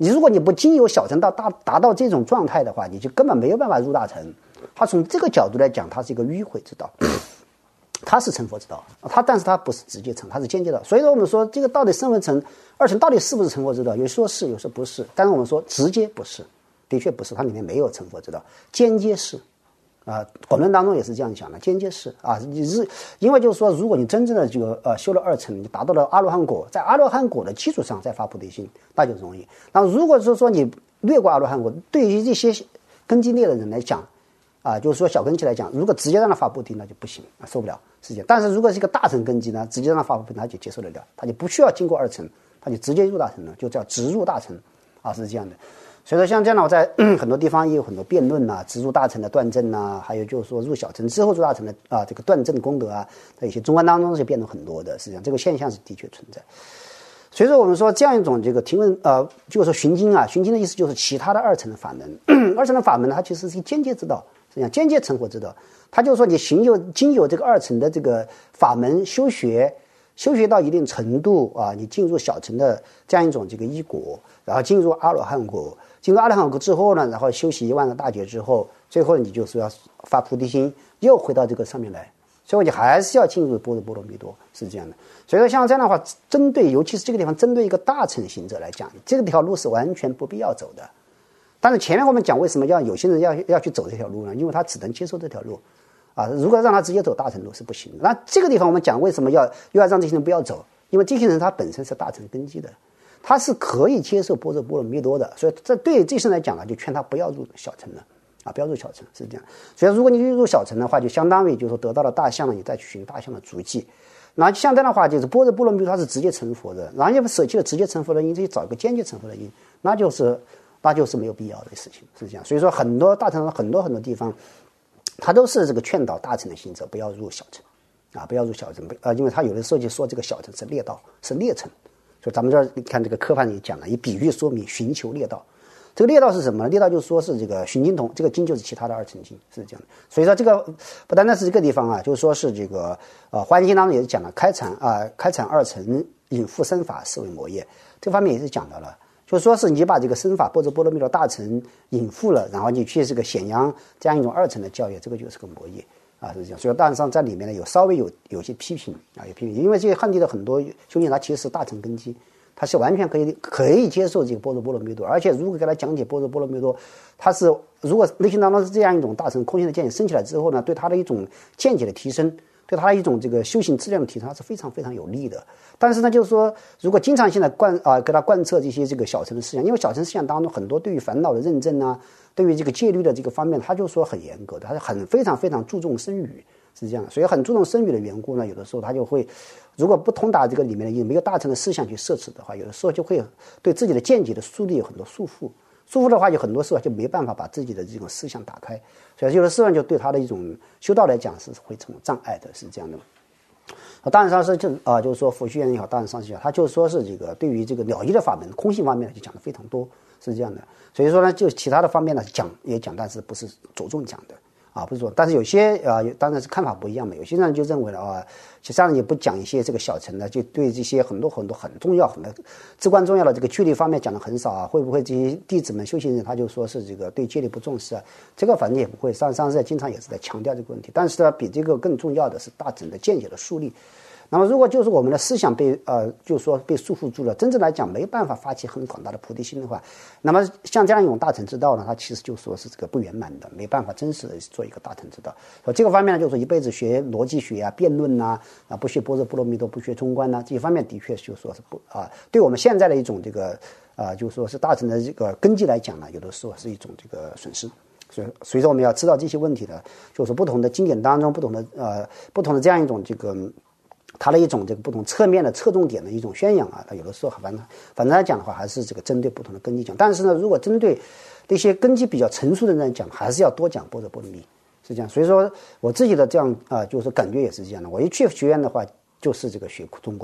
你如果你不经由小乘到达达到这种状态的话，你就根本没有办法入大乘。他从这个角度来讲，它是一个迂回之道，它是成佛之道，它但是它不是直接成，它是间接的。所以说我们说这个到底身为成二乘到底是不是成佛之道？有说是，有说不是。但是我们说直接不是，的确不是，它里面没有成佛之道，间接是。啊，广论当中也是这样讲的，间接是啊，你是因为就是说，如果你真正的这个呃修了二乘，你达到了阿罗汉果，在阿罗汉果的基础上再发菩提心，那就容易。那如果是说你略过阿罗汉果，对于这些根基劣的人来讲，啊，就是说小根基来讲，如果直接让他发菩提，那就不行，啊、受不了是这样。但是如果是一个大乘根基呢，直接让他发菩提，他就接受得了，他就不需要经过二乘，他就直接入大乘了，就叫直入大乘，啊，是这样的。所以说像这样的，我在很多地方也有很多辩论呐、啊，直入大乘的断证呐，还有就是说入小乘之后入大乘的啊这个断证功德啊，在一些中观当中是辩论很多的，实际上这个现象是的确存在。所以说我们说这样一种这个听闻呃，就是说寻经啊，寻经的意思就是其他的二乘的法门，二乘的法门它其实是一个间接之道，实际上间接成佛之道。它就是说你行有经有这个二乘的这个法门修学。修学到一定程度啊，你进入小乘的这样一种这个依果，然后进入阿罗汉果，进入阿罗汉果之后呢，然后修习一万个大劫之后，最后你就是要发菩提心，又回到这个上面来，所以你还是要进入般若波罗蜜多，是这样的。所以说像这样的话，针对尤其是这个地方，针对一个大乘行者来讲，这个条路是完全不必要走的。但是前面我们讲为什么要有些人要要去走这条路呢？因为他只能接受这条路。啊，如果让他直接走大乘路是不行的。那这个地方我们讲为什么要又要让这些人不要走？因为这些人他本身是大乘根基的，他是可以接受般若波罗蜜多的，所以这对这些人来讲呢，就劝他不要入小乘了啊，不要入小乘是这样。所以如果你入小乘的话，就相当于就是说得到了大象了，你再去寻大象的足迹。然后像这样的话，就是般若波罗蜜多它是直接成佛的，然后要舍弃了直接成佛的因，就找一个间接成佛的因，那就是那就是没有必要的事情，是这样。所以说很多大乘很多很多地方。他都是这个劝导大乘的行者不要入小乘，啊，不要入小乘，呃，因为他有的时候就说这个小乘是劣道，是劣乘，所以咱们这儿你看这个科判里讲了，以比喻说明寻求劣道。这个劣道是什么呢？劣道就是说是这个寻经同，这个经就是其他的二乘经，是这样的。所以说这个不单单是这个地方啊，就是说是这个呃《华严经》当中也是讲了开阐啊、呃，开阐二乘引复身法是为魔业，这方面也是讲到了。就是说是你把这个身法般若波罗蜜多大乘引复了，然后你去这个显扬这样一种二乘的教义，这个就是个魔业啊，是这样。所以大乘上在里面呢有稍微有有些批评啊，有批评，因为这些汉地的很多修行他其实是大乘根基，他是完全可以可以接受这个般若波罗蜜多，而且如果给他讲解般若波罗蜜多，他是如果内心当中是这样一种大乘空性的见解升起来之后呢，对他的一种见解的提升。对他一种这个修行质量的提升，它是非常非常有利的。但是呢，就是说，如果经常性的贯啊、呃，给他贯彻这些这个小乘的思想，因为小乘思想当中很多对于烦恼的认证啊，对于这个戒律的这个方面，他就说很严格的，他是很非常非常注重声语，是这样。所以很注重声语的缘故呢，有的时候他就会，如果不通达这个里面的也没有大乘的思想去摄持的话，有的时候就会对自己的见解的树立有很多束缚。束缚的话，就很多时候就没办法把自己的这种思想打开，所以有的时候就对他的一种修道来讲是会成障碍的，是这样的。当然上是就啊、呃，就是说佛学院也好，当然上也好，他就说是这个对于这个了义的法门、空性方面就讲的非常多，是这样的。所以说呢，就其他的方面呢讲也讲，但是不是着重讲的。啊，不是说，但是有些啊、呃，当然是看法不一样嘛。有些人就认为了啊，其实上也不讲一些这个小乘的，就对这些很多很多很重要、很至关重要的这个戒律方面讲的很少啊。会不会这些弟子们、修行人他就说是这个对戒律不重视啊？这个反正也不会。上上次经常也是在强调这个问题。但是呢，比这个更重要的是大乘的见解的树立。那么，如果就是我们的思想被呃，就是说被束缚住了，真正来讲没办法发起很广大的菩提心的话，那么像这样一种大乘之道呢，它其实就说是这个不圆满的，没办法真实的做一个大乘之道。所以这个方面呢，就是一辈子学逻辑学啊、辩论呐、啊，不学般若波罗蜜多，不学中观呐、啊，这些方面的确就说是不啊，对我们现在的一种这个啊，就是说是大乘的这个根基来讲呢，有的时候是一种这个损失。所以，所以说我们要知道这些问题的，就是不同的经典当中，不同的呃，不同的这样一种这个。它的一种这个不同侧面的侧重点的一种宣扬啊，它有的时候反正反正来讲的话，还是这个针对不同的根基讲。但是呢，如果针对那些根基比较成熟的人讲，还是要多讲般若波罗蜜，是这样。所以说我自己的这样啊、呃，就是感觉也是这样的。我一去学院的话，就是这个学中观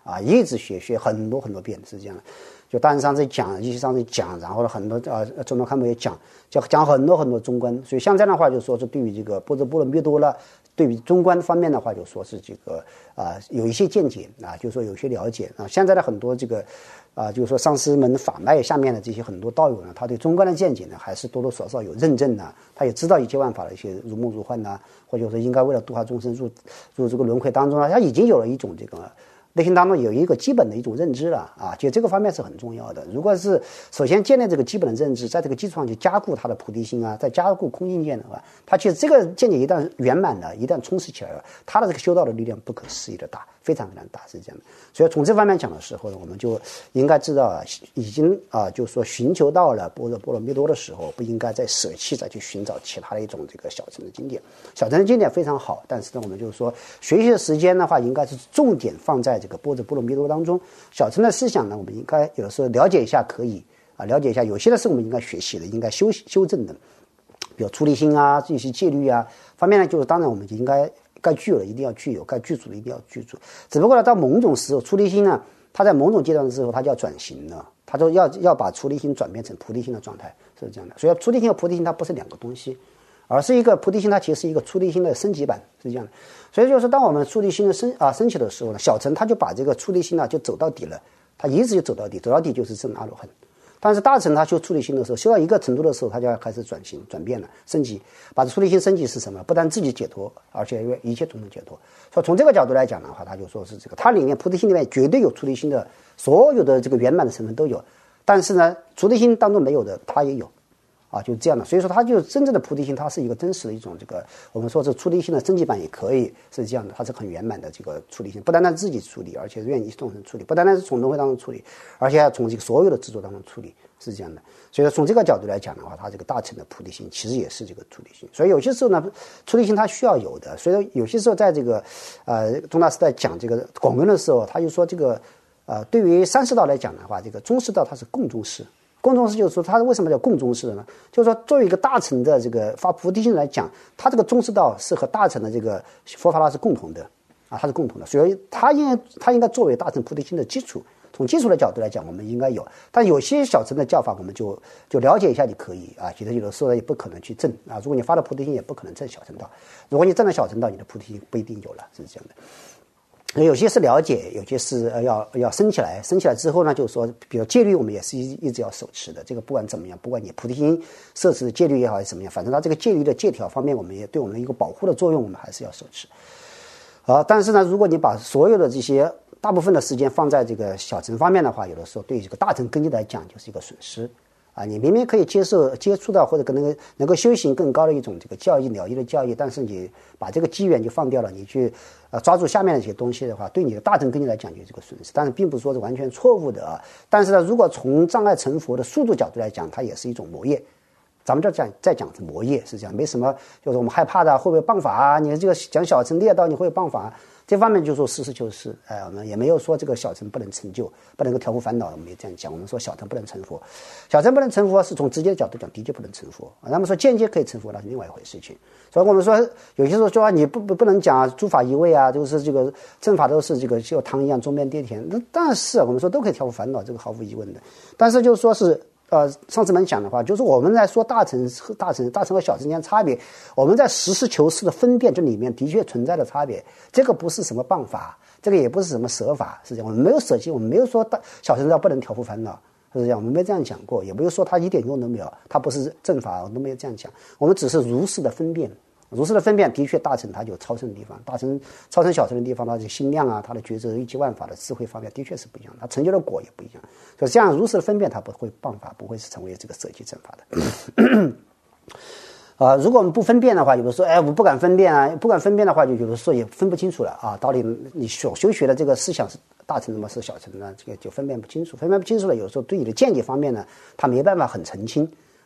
啊，一直学学很多很多遍是这样的。就大人上次讲，一些上次讲，然后很多啊，中东看门也讲，讲讲很多很多中观。所以像这样的话，就说是对于这个波若波罗蜜多了，对于中观方面的话，就说是这个啊有一些见解啊，就说有些了解啊。现在的很多这个啊，就是说上师门法脉下面的这些很多道友呢，他对中观的见解呢，还是多多少少有认证的，他也知道一切万法的一些如梦如幻呐，或者说应该为了度化众生入入这个轮回当中啊，他已经有了一种这个。内心当中有一个基本的一种认知了啊，就这个方面是很重要的。如果是首先建立这个基本的认知，在这个基础上去加固他的菩提心啊，再加固空境界的话，他其实这个见解一旦圆满了，一旦充实起来了，他的这个修道的力量不可思议的大，非常非常大，是这样的。所以从这方面讲的时候呢，我们就应该知道啊，已经啊，就是说寻求到了般若波罗蜜多的时候，不应该再舍弃再去寻找其他的一种这个小乘的经典。小乘的经典非常好，但是呢，我们就是说学习的时间的话，应该是重点放在这个般若波罗蜜多当中。小乘的思想呢，我们应该有的时候了解一下可以啊，了解一下，有些的是我们应该学习的，应该修修正的，比如出离心啊，这些戒律啊方面呢，就是当然我们就应该该具有的一定要具有，该具足的一定要具足。只不过呢，到某种时候，出离心呢，它在某种阶段的时候，它就要转型了，它就要要把出离心转变成菩提心的状态，是这样的。所以出离心和菩提心它不是两个东西，而是一个菩提心，它其实是一个出离心的升级版，是这样的。所以就是当我们出离心的升啊升起的时候呢，小乘它就把这个出离心呢就走到底了，它一直就走到底，走到底就是证阿罗汉。但是大乘它修出离心的时候，修到一个程度的时候，它就要开始转型转变了，升级。把出离心升级是什么？不但自己解脱，而且一切众生解脱。所以从这个角度来讲的话，他就说是这个，它里面菩提心里面绝对有出离心的所有的这个圆满的成分都有，但是呢，出离心当中没有的，它也有。啊，就是这样的，所以说它就是真正的菩提心，它是一个真实的一种这个，我们说是出离心的升级版也可以是这样的，它是很圆满的这个出离心，不单单自己处理，而且愿意众生处理，不单单是从轮回当中处理，而且要从这个所有的执着当中处理，是这样的。所以说从这个角度来讲的话，它这个大乘的菩提心其实也是这个出离心。所以有些时候呢，出离心它需要有的，所以说有些时候在这个呃宗大师在讲这个广论的时候，他就说这个呃对于三世道来讲的话，这个中世道它是共中世。共中世就是说，它为什么叫共中世的呢？就是说，作为一个大乘的这个发菩提心来讲，它这个中世道是和大乘的这个佛法它是共同的啊，它是共同的，所以它应该它应该作为大乘菩提心的基础。从基础的角度来讲，我们应该有，但有些小乘的教法，我们就就了解一下就可以啊。其实有的时候也不可能去证啊，如果你发了菩提心，也不可能证小乘道。如果你证了小乘道，你的菩提心不一定有了，是这样的。有些是了解，有些是要要升起来，升起来之后呢，就是说，比如戒律，我们也是一一直要守持的。这个不管怎么样，不管你菩提心设置的戒律也好，还是怎么样，反正它这个戒律的戒条方面，我们也对我们的一个保护的作用，我们还是要守持。啊，但是呢，如果你把所有的这些大部分的时间放在这个小乘方面的话，有的时候对这个大乘根基来讲，就是一个损失。啊，你明明可以接受接触到或者可能能够修行更高的一种这个教义了义的教义，但是你把这个机缘就放掉了，你去呃抓住下面的一些东西的话，对你的大乘根基来讲就是这个损失。但是并不是说是完全错误的啊。但是呢，如果从障碍成佛的速度角度来讲，它也是一种魔业。咱们这讲再讲是魔业是这样，没什么，就是我们害怕的会不会谤法啊？你这个讲小乘猎道你会谤法、啊？这方面就说实事求是，哎，我们也没有说这个小乘不能成就，不能够调伏烦恼，我们也这样讲。我们说小乘不能成佛，小乘不能成佛是从直接的角度讲，的确不能成佛。那么说间接可以成佛，那是另外一回事情。所以我们说有些时候说你不不不能讲诸法一味啊，就是这个正法都是这个就汤一样中边跌甜。那但是我们说都可以调伏烦恼，这个毫无疑问的。但是就是说是。呃，上次们讲的话，就是我们在说大乘和大乘、大乘和小乘间差别，我们在实事求是的分辨这里面的确存在的差别。这个不是什么谤法，这个也不是什么舍法，是这样。我们没有舍弃，我们没有说大小乘道不能调伏烦恼，是这样。我们没有这样讲过，也没有说它一点用都没有，它不是正法，我都没有这样讲。我们只是如实的分辨。如是的分辨，的确大乘它有超胜的地方，大乘超胜小乘的地方，它的心量啊，它的觉知一切万法的智慧方面的确是不一样，它成就的果也不一样。所以这样如实的分辨，它不会谤法，不会是成为这个舍弃正法的。啊、呃，如果我们不分辨的话，有的说，哎，我不敢分辨啊，不敢分辨的话，就有的时候也分不清楚了啊。到底你所修学的这个思想是大乘的吗？是小乘的呢？这个就分辨不清楚，分辨不清楚了，有时候对你的见解方面呢，它没办法很澄清。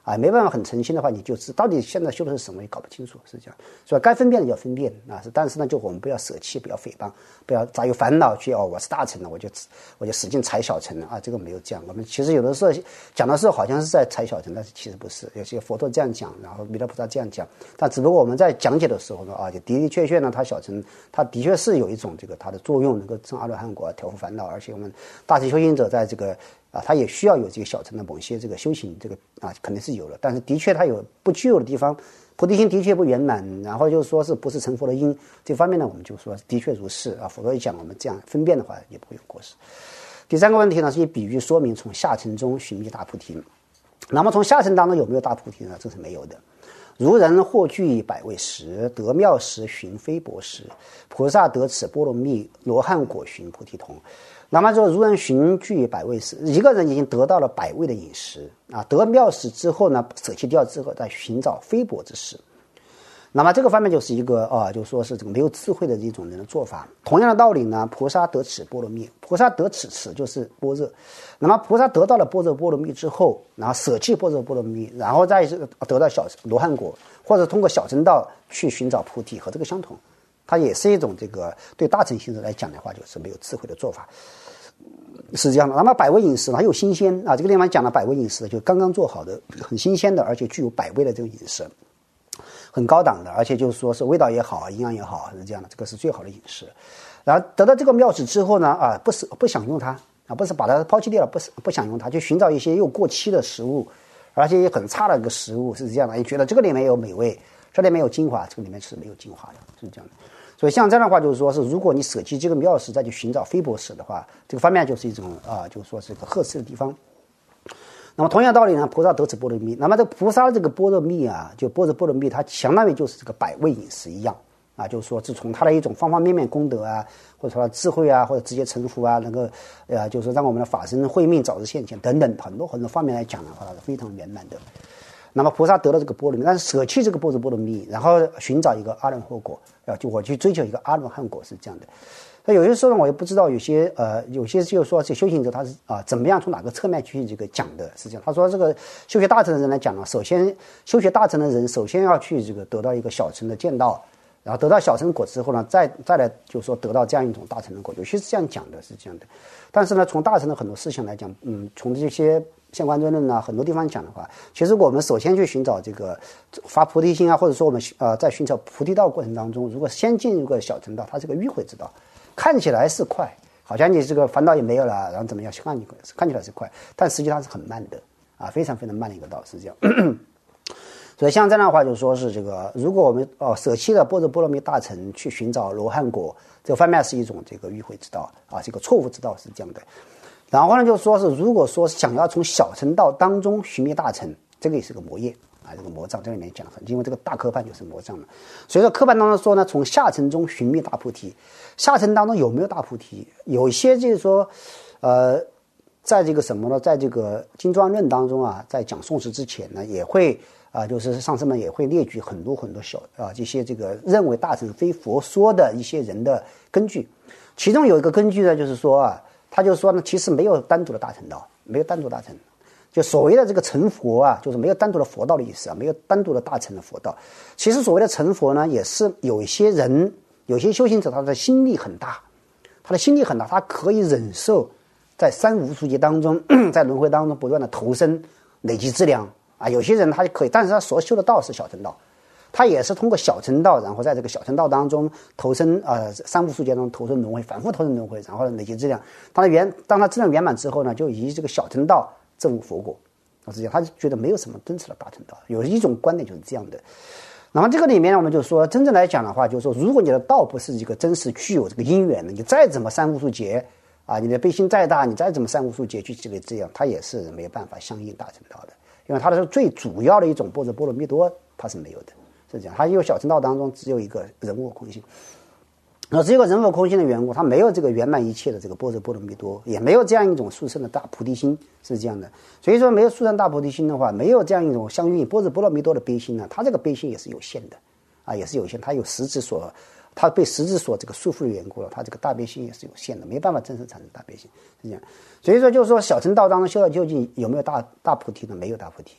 啊，没办法很诚心的话，你就是到底现在修的是什么也搞不清楚，是这样。所以该分辨的就要分辨啊，是，但是呢，就我们不要舍弃，不要诽谤，不要咋有烦恼去哦，我是大乘的，我就我就使劲踩小乘啊，这个没有这样。我们其实有的时候讲的时候好像是在踩小乘，但是其实不是。有些佛陀这样讲，然后弥勒菩萨这样讲，但只不过我们在讲解的时候呢，啊，就的的确确呢，他小乘他的确是有一种这个它的作用，能够证阿罗汉果，调伏烦恼，而且我们大乘修行者在这个。啊，他也需要有这个小乘的某些这个修行，这个啊肯定是有了，但是的确他有不具有的地方，菩提心的确不圆满，然后就说是不是成佛的因，这方面呢，我们就说的确如是啊，否则一讲我们这样分辨的话，也不会有过失。第三个问题呢，是以比喻说明从下乘中寻觅大菩提。那么从下乘当中有没有大菩提呢？这是没有的。如人或具百味时，得妙时寻非钵时，菩萨得此波罗蜜，罗汉果寻菩提同。那么说，如人寻具百味时，一个人已经得到了百味的饮食啊，得妙食之后呢，舍弃掉之后，再寻找非钵之食。那么这个方面就是一个啊，就说是这个没有智慧的一种人的做法。同样的道理呢，菩萨得此波罗蜜，菩萨得此此就是般若。那么菩萨得到了般若波罗蜜之后，然后舍弃般若波罗蜜，然后再得到小罗汉果，或者通过小乘道去寻找菩提，和这个相同。它也是一种这个对大乘行者来讲的话，就是没有智慧的做法，是这样的。那么百味饮食呢，又新鲜啊，这个地方讲了百味饮食，就刚刚做好的，很新鲜的，而且具有百味的这种饮食，很高档的，而且就是说是味道也好，营养也好，是这样的，这个是最好的饮食。然后得到这个妙食之后呢，啊，不是不享用它啊，不是把它抛弃掉了，不是不享用它，去寻找一些又过期的食物，而且也很差的一个食物，是这样的。你觉得这个里面有美味，这里面有精华，这个里面是没有精华的，是这样的。所以像这样的话，就是说是如果你舍弃这个妙食再去寻找非钵食的话，这个方面就是一种啊，就是说是一个呵斥的地方。那么同样道理呢，菩萨得此般若蜜，那么这个菩萨这个般若蜜啊，就般若波罗蜜，它相当于就是这个百味饮食一样啊，就是说是从它的一种方方面面功德啊，或者说智慧啊，或者直接成佛啊，能够呃，就是让我们的法身慧命早日现前等等很多很多方面来讲的话，它是非常圆满的。那么菩萨得了这个波罗蜜，但是舍弃这个般若波罗蜜，然后寻找一个阿罗汉果，啊，就我去追求一个阿罗汉果是这样的。那有些时候呢，我也不知道有些呃，有些就是说这修行者他是啊、呃、怎么样从哪个侧面去这个讲的，是这样。他说这个修学大乘的人来讲呢，首先修学大乘的人首先要去这个得到一个小乘的见道，然后得到小乘果之后呢，再再来就是说得到这样一种大乘的果，有些是这样讲的，是这样的。但是呢，从大乘的很多事情来讲，嗯，从这些现观论论啊，很多地方讲的话，其实我们首先去寻找这个发菩提心啊，或者说我们呃在寻找菩提道过程当中，如果先进入个小乘道，它是个迂回之道，看起来是快，好像你这个烦恼也没有了，然后怎么样？看看起来是快，但实际上是很慢的啊，非常非常慢的一个道，是这样。所以像这样的话，就是说是这个，如果我们哦舍弃了般若波罗蜜大乘去寻找罗汉果，这个方面是一种这个迂回之道啊，是一个错误之道，是这样的。然后呢，就说是如果说想要从小乘道当中寻觅大乘，这个也是个魔业啊，这个魔障，这里面讲很，因为这个大科判就是魔障嘛。所以说科判当中说呢，从下乘中寻觅大菩提，下乘当中有没有大菩提？有一些就是说，呃，在这个什么呢，在这个经幢论当中啊，在讲宋词之前呢，也会啊、呃，就是上师们也会列举很多很多小啊这些这个认为大乘非佛说的一些人的根据，其中有一个根据呢，就是说啊。他就说呢，其实没有单独的大乘道，没有单独大乘，就所谓的这个成佛啊，就是没有单独的佛道的意思啊，没有单独的大乘的佛道。其实所谓的成佛呢，也是有一些人，有些修行者，他的心力很大，他的心力很大，他可以忍受在三无数劫当中，在轮回当中不断的投生，累积资粮啊。有些人他可以，但是他所修的道是小乘道。他也是通过小乘道，然后在这个小乘道当中投生呃三无数劫中投生轮回，反复投生轮回，然后累积质量。当他圆当他质量圆满之后呢，就以这个小乘道证悟佛果。是这样，他就觉得没有什么真实的大乘道。有一种观点就是这样的。那么这个里面呢，我们就说，真正来讲的话，就是说，如果你的道不是一个真实具有这个因缘的，你再怎么三无数劫啊，你的悲心再大，你再怎么三无数劫去积累资粮，它也是没有办法相应大乘道的，因为它的最主要的一种般若波罗蜜多，它是没有的。是这样，它因为小乘道当中只有一个人我空性，那只有个人我空性的缘故，它没有这个圆满一切的这个般若波罗蜜多，也没有这样一种殊胜的大菩提心，是这样的。所以说，没有殊胜大菩提心的话，没有这样一种相应般若波罗蜜多的悲心呢，它这个悲心也是有限的啊，也是有限，它有实质所，它被实质所这个束缚的缘故了，它这个大悲心也是有限的，没办法真实产生大悲心，是这样。所以说，就是说小乘道当中修到究竟有没有大大菩提呢？没有大菩提。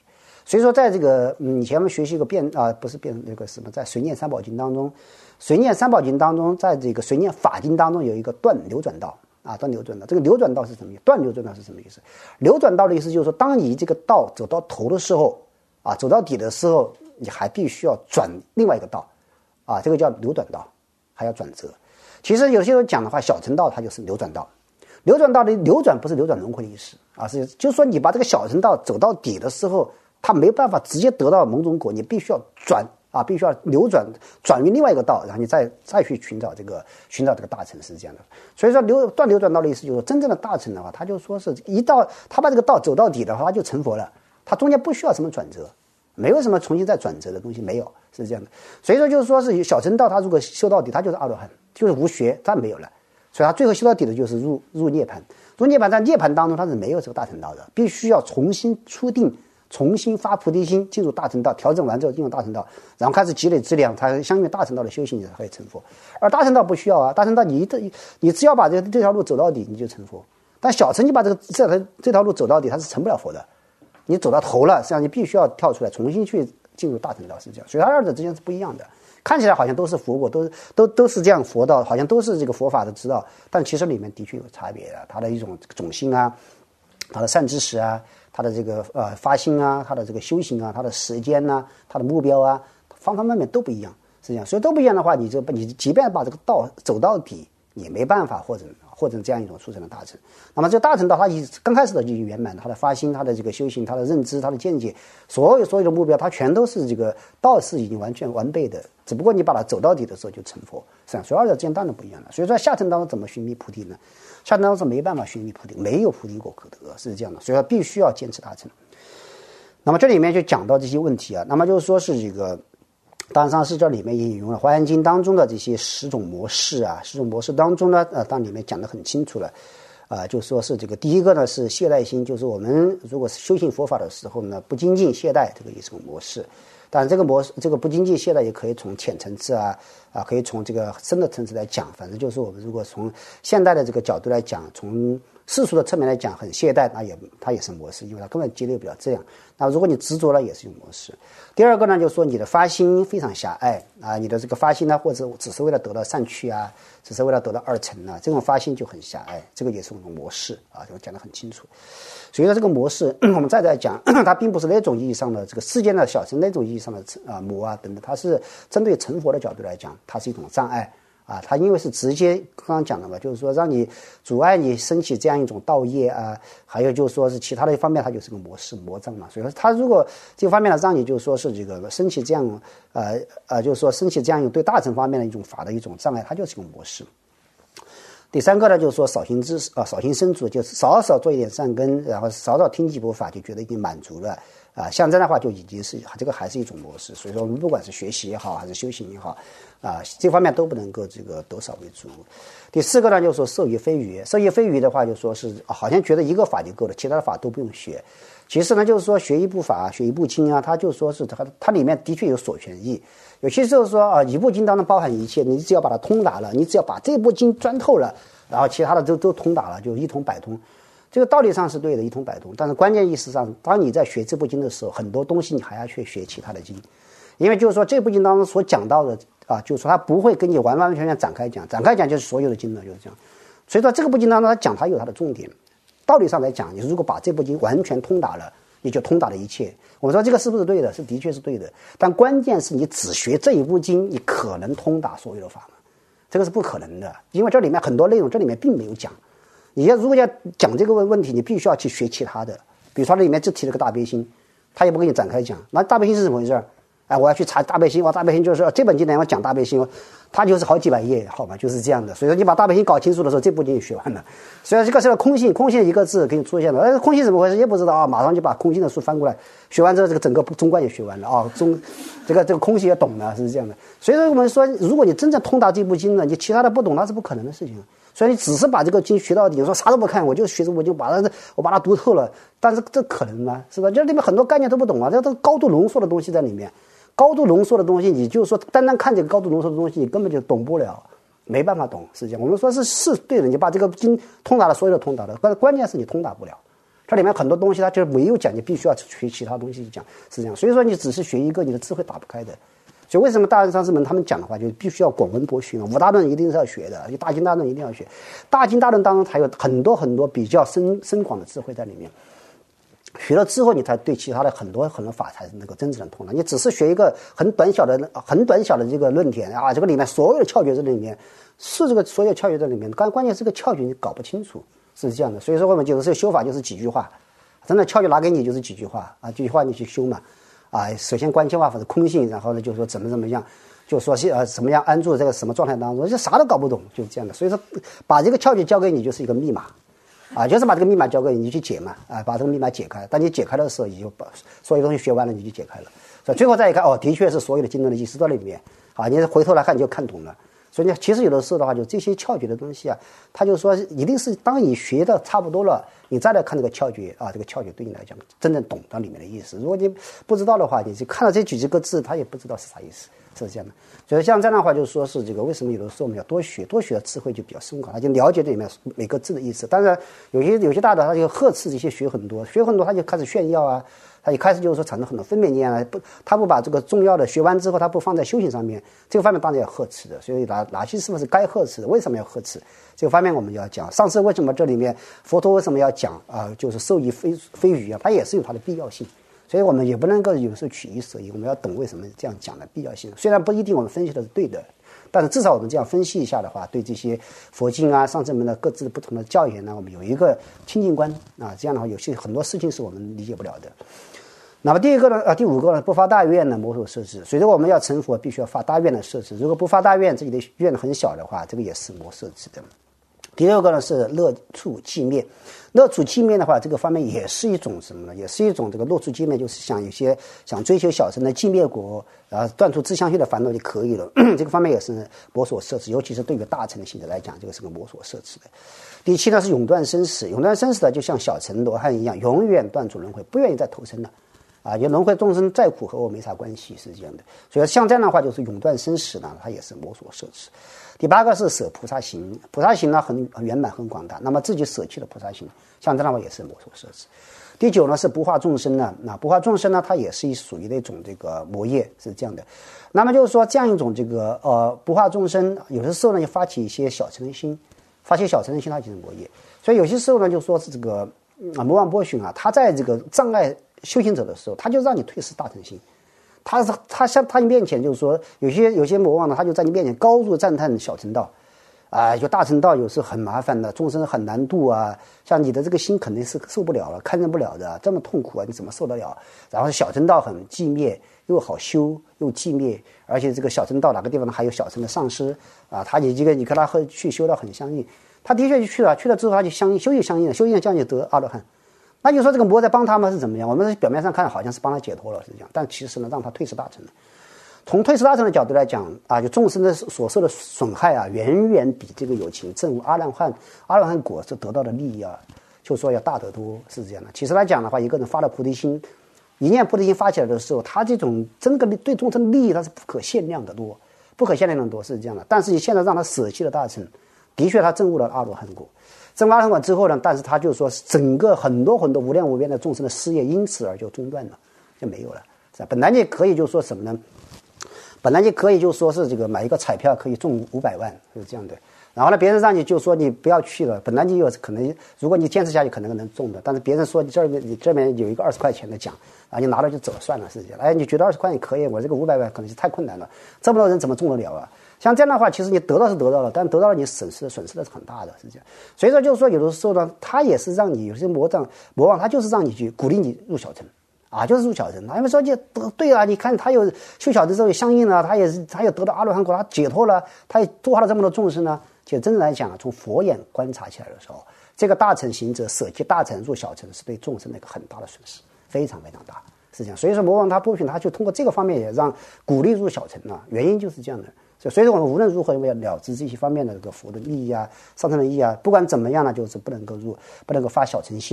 所以说，在这个嗯以前我们学习一个变啊，不是变那个什么，在随念三宝经当中，随念三宝经当中，在这个随念法经当中有一个断流转道啊，断流转道。这个流转道是什么意思？断流转道是什么意思？流转道的意思就是说，当你这个道走到头的时候啊，走到底的时候，你还必须要转另外一个道啊，这个叫流转道，还要转折。其实有些人讲的话，小乘道它就是流转道。流转道的流转不是流转轮回的意思啊，是就是说你把这个小乘道走到底的时候，它没办法直接得到某种果，你必须要转啊，必须要流转转于另外一个道，然后你再再去寻找这个寻找这个大乘，是这样的。所以说流断流转道的意思就是说，真正的大乘的话，他就说是一到他把这个道走到底的话，他就成佛了，他中间不需要什么转折，没有什么重新再转折的东西，没有，是这样的。所以说就是说是小乘道，他如果修到底，他就是阿罗汉，就是无学，他没有了。所以他最后修到底的就是入入涅槃，入涅槃在涅槃当中他是没有这个大乘道的，必须要重新初定，重新发菩提心，进入大乘道，调整完之后进入大乘道，然后开始积累资粮，才相应大乘道的修行，你才可以成佛。而大乘道不需要啊，大乘道你这你只要把这这条路走到底，你就成佛。但小乘你把这个这条这条路走到底，它是成不了佛的。你走到头了，实际上你必须要跳出来，重新去进入大乘道，是这样。所以它二者之间是不一样的。看起来好像都是佛果，都都都是这样佛道，好像都是这个佛法的知道，但其实里面的确有差别的。它的一种种性啊，它的善知识啊，它的这个呃发心啊，它的这个修行啊，它的时间呐、啊，它的目标啊，方方面面都不一样，是这样。所以都不一样的话，你就你即便把这个道走到底，也没办法获得获得这样一种殊胜的大乘。那么这大乘道，它刚开始的就圆满，它的发心，它的这个修行，它的认知，它的见解，所有所有的目标，它全都是这个道是已经完全完备的。只不过你把它走到底的时候就成佛，是吧？所以二者之间当然不一样了。所以说下乘当中怎么寻觅菩提呢？下乘当中是没办法寻觅菩提，没有菩提果可得，是这样的。所以说必须要坚持大乘。那么这里面就讲到这些问题啊，那么就是说是这个。当然上是这里面也引用了《华严经》当中的这些十种模式啊，十种模式当中呢，呃，当里面讲得很清楚了，啊、呃，就说是这个第一个呢是懈怠心，就是我们如果是修行佛法的时候呢，不精进懈怠，这个也是个模式。当然这个模式，这个不精进懈怠也可以从浅层次啊啊，可以从这个深的层次来讲，反正就是我们如果从现代的这个角度来讲，从世俗的侧面来讲，很懈怠，那也它也是模式，因为它根本积累不了质量。那如果你执着了，也是一种模式。第二个呢，就是说你的发心非常狭隘啊，你的这个发心呢，或者只是为了得到善趣啊，只是为了得到二乘啊，这种发心就很狭隘，这个也是一种模式啊，这个讲得很清楚。所以说这个模式，我们再再讲，它并不是那种意义上的这个世间的小乘那种意义上的啊魔啊等等，它是针对成佛的角度来讲，它是一种障碍。啊，它因为是直接刚刚讲的嘛，就是说让你阻碍你升起这样一种道业啊，还有就是说是其他的一方面，它就是个模式魔障嘛。所以说，它如果这个方面呢，让你就是说是这个升起这样呃呃，就是说升起这样一种对大乘方面的一种法的一种障碍，它就是个模式。第三个呢，就是说少行知识啊，少行深足，就是少少做一点善根，然后少少听几部法，就觉得已经满足了。啊，像这样的话就已经是这个还是一种模式，所以说我们不管是学习也好，还是修行也好，啊，这方面都不能够这个得少为主。第四个呢，就是说受益非余，受益非余的话，就说是好像觉得一个法就够了，其他的法都不用学。其实呢，就是说学一部法，学一部经啊，它就说是它它里面的确有所权益。有些时候说啊，一部经当中包含一切，你只要把它通达了，你只要把这部经钻透了，然后其他的都都通达了，就一通百通。这个道理上是对的，一通百通，但是关键意识上，当你在学这部经的时候，很多东西你还要去学其他的经，因为就是说这部经当中所讲到的啊，就是说它不会跟你完完全全展开讲，展开讲就是所有的经了，就是这样。所以说这个部经当中，它讲它有它的重点。道理上来讲，你如果把这部经完全通达了，你就通达了一切。我说这个是不是对的？是的确是对的，但关键是你只学这一部经，你可能通达所有的法门，这个是不可能的，因为这里面很多内容，这里面并没有讲。你要如果要讲这个问题，你必须要去学其他的，比如说里面就提了个大悲心，他也不给你展开讲。那大悲心是怎么回事？哎，我要去查大悲心，我大悲心就是这本经呢，我讲大悲心，它就是好几百页，好吧，就是这样的。所以说你把大悲心搞清楚的时候，这部经就学完了。所以这个是空性，空性一个字给你出现了，哎，空性怎么回事也不知道啊，马上就把空性的书翻过来，学完之后这个整个中观也学完了啊，中这个这个空性也懂了，是这样的。所以说我们说，如果你真正通达这部经呢，你其他的不懂，那是不可能的事情。所以你只是把这个经学到底，你说啥都不看，我就学着我就把它我把它读透了，但是这可能吗？是吧？这里面很多概念都不懂啊，这都高度浓缩的东西在里面，高度浓缩的东西，你就是说单单看这个高度浓缩的东西，你根本就懂不了，没办法懂。是这样，我们说是是对的，你把这个经通达了，所有的通达了，但是关键是你通达不了， 它里面很多东西它就是没有讲，你必须要学其他东西讲，是这样。所以说你只是学一个，你的智慧打不开的。所以为什么大人上师们他们讲的话，就必须要广文博学嘛，五大论一定是要学的，就大经大论一定要学。大经大论当中还有很多很多比较深深广的智慧在里面。学了之后，你才对其他的很多很多法才能够真正的通了。你只是学一个很短小的、很短小的这个论点啊，这个里面所有的窍诀在里面，是这个所有窍诀在里面。关关键是个窍诀你搞不清楚，是这样的。所以说我们有时候修法就是几句话，真的窍诀拿给你就是几句话啊，几句话你去修嘛。啊，首先关键话法是空性，然后呢，就是说怎么怎么样，就说是呃怎么样安住这个什么状态当中，就啥都搞不懂，就是这样的。所以说，把这个窍诀交给你就是一个密码，啊，就是把这个密码交给你，你去解嘛，啊，把这个密码解开。当你解开的时候，你就把所有东西学完了，你就解开了。所以最后再一看，哦，的确是所有的经论的意思在里面，啊，你回头来看你就看懂了。所以呢，其实有的时候的话，就这些窍诀的东西啊，他就说一定是当你学的差不多了，你再来看这个窍诀啊，这个窍诀对你来讲真正懂到里面的意思。如果你不知道的话，你就看到这几个字，他也不知道是啥意思，是这样的。所以像这样的话，就是说是这个为什么有的时候我们要多学，多学的智慧就比较深广，他就了解这里面每个字的意思。当然，有些有些大的他就呵斥这些学很多，学很多他就开始炫耀啊。他一开始就是说产生很多分别念啊，不，他不把这个重要的学完之后，他不放在修行上面，这个方面当然要呵斥的。所以哪哪些是不是该呵斥的？为什么要呵斥？这个方面我们要讲。上次为什么这里面佛陀为什么要讲啊？就是受益非非语啊，它也是有它的必要性。所以我们也不能够有时候取一舍一，我们要懂为什么这样讲的必要性。虽然不一定我们分析的是对的，但是至少我们这样分析一下的话，对这些佛经啊、上师们的各自不同的教言呢，我们有一个清净观啊。这样的话，有些很多事情是我们理解不了的。那么第一个呢，啊，第五个呢，不发大愿呢，魔所摄持。随着我们要成佛，必须要发大愿的摄持。如果不发大愿，自己的愿很小的话，这个也是魔摄持的。第六个呢是乐处寂灭，乐处寂灭的话，这个方面也是一种什么呢？也是一种这个乐处寂灭，就是想有些想追求小乘的寂灭果，然后断除自相续的烦恼就可以了。这个方面也是魔所摄持，尤其是对于大乘的行者来讲，这个是个魔所摄持的。第七呢是永断生死，永断生死的就像小乘罗汉一样，永远断除轮回，不愿意再投生了。啊，就轮回众生再苦和我没啥关系，是这样的。所以像这样的话，就是永断生死呢，它也是魔所摄持。第八个是舍菩萨行，菩萨行呢很很圆满很广大，那么自己舍弃了菩萨行，像这样的话也是魔所摄持。第九呢是不化众生呢，那不化众生呢，它也是属于那种这个魔业，是这样的。那么就是说这样一种这个呃不化众生，有的时候呢就发起一些小乘的心，发起小乘的心，它就是魔业。所以有些时候呢就说是这个啊魔王波旬啊，他在这个障碍修行者的时候，他就让你退失大乘心。他是他向他面前就是说，有些有些魔王呢，他就在你面前高度赞叹小乘道，啊、呃，就大乘道有时很麻烦的，众生很难度啊，像你的这个心肯定是受不了了，看见不了的，这么痛苦啊，你怎么受得了？然后小乘道很寂灭，又好修又寂灭，而且这个小乘道哪个地方呢还有小乘的上师啊，他你这个你跟他去修道很相应，他的确就去了，去了之后他就相应，修就相应了，修就相应得阿罗汉。那就说这个魔在帮他们是怎么样？我们表面上看好像是帮他解脱了，是这样，但其实呢，让他退失大乘了。从退失大乘的角度来讲啊，就众生的所受的损害啊，远远比这个有情证悟阿罗汉阿罗汉果是得到的利益啊，就说要大得多，是这样的。其实来讲的话，一个人发了菩提心，一念菩提心发起来的时候，他这种真正对众生的利益，它是不可限量的多，不可限量的多，是这样的。但是你现在让他舍弃了大乘，的确他证悟了阿罗汉果。证阿罗汉果之后呢，但是他就说整个很多很多无量无边的众生的事业因此而就中断了，就没有了。是吧？本来你可以就说什么呢？本来你可以就说是这个买一个彩票可以中五百万，是这样的。然后呢，别人让你就说你不要去了，本来你有可能，如果你坚持下去可能能中的，但是别人说你这边你这边有一个二十块钱的奖啊，你拿了就走算了，是这样。哎，你觉得二十块钱可以，我这个五百万可能是太困难了，这么多人怎么中得了啊？像这样的话，其实你得到是得到了，但得到了你损失损失的是很大的，是这样。所以说，就是说，有的时候呢，他也是让你有些魔障魔王，他就是让你去鼓励你入小乘啊，就是入小乘。因为说就对啊，你看他有修小乘之后相应了，他也是他也得到阿罗汉果，他解脱了，他也度化了这么多众生呢。其实真正来讲，从佛眼观察起来的时候，这个大乘行者舍弃大乘入小乘，是对众生的一个很大的损失，非常非常大，是这样。所以说，魔王他不许他就通过这个方面也让鼓励入小乘啊，原因就是这样的。所以说我们无论如何要了知这些方面的这个佛的利益啊、上乘的利益啊，不管怎么样呢，就是不能够入，不能够发小乘心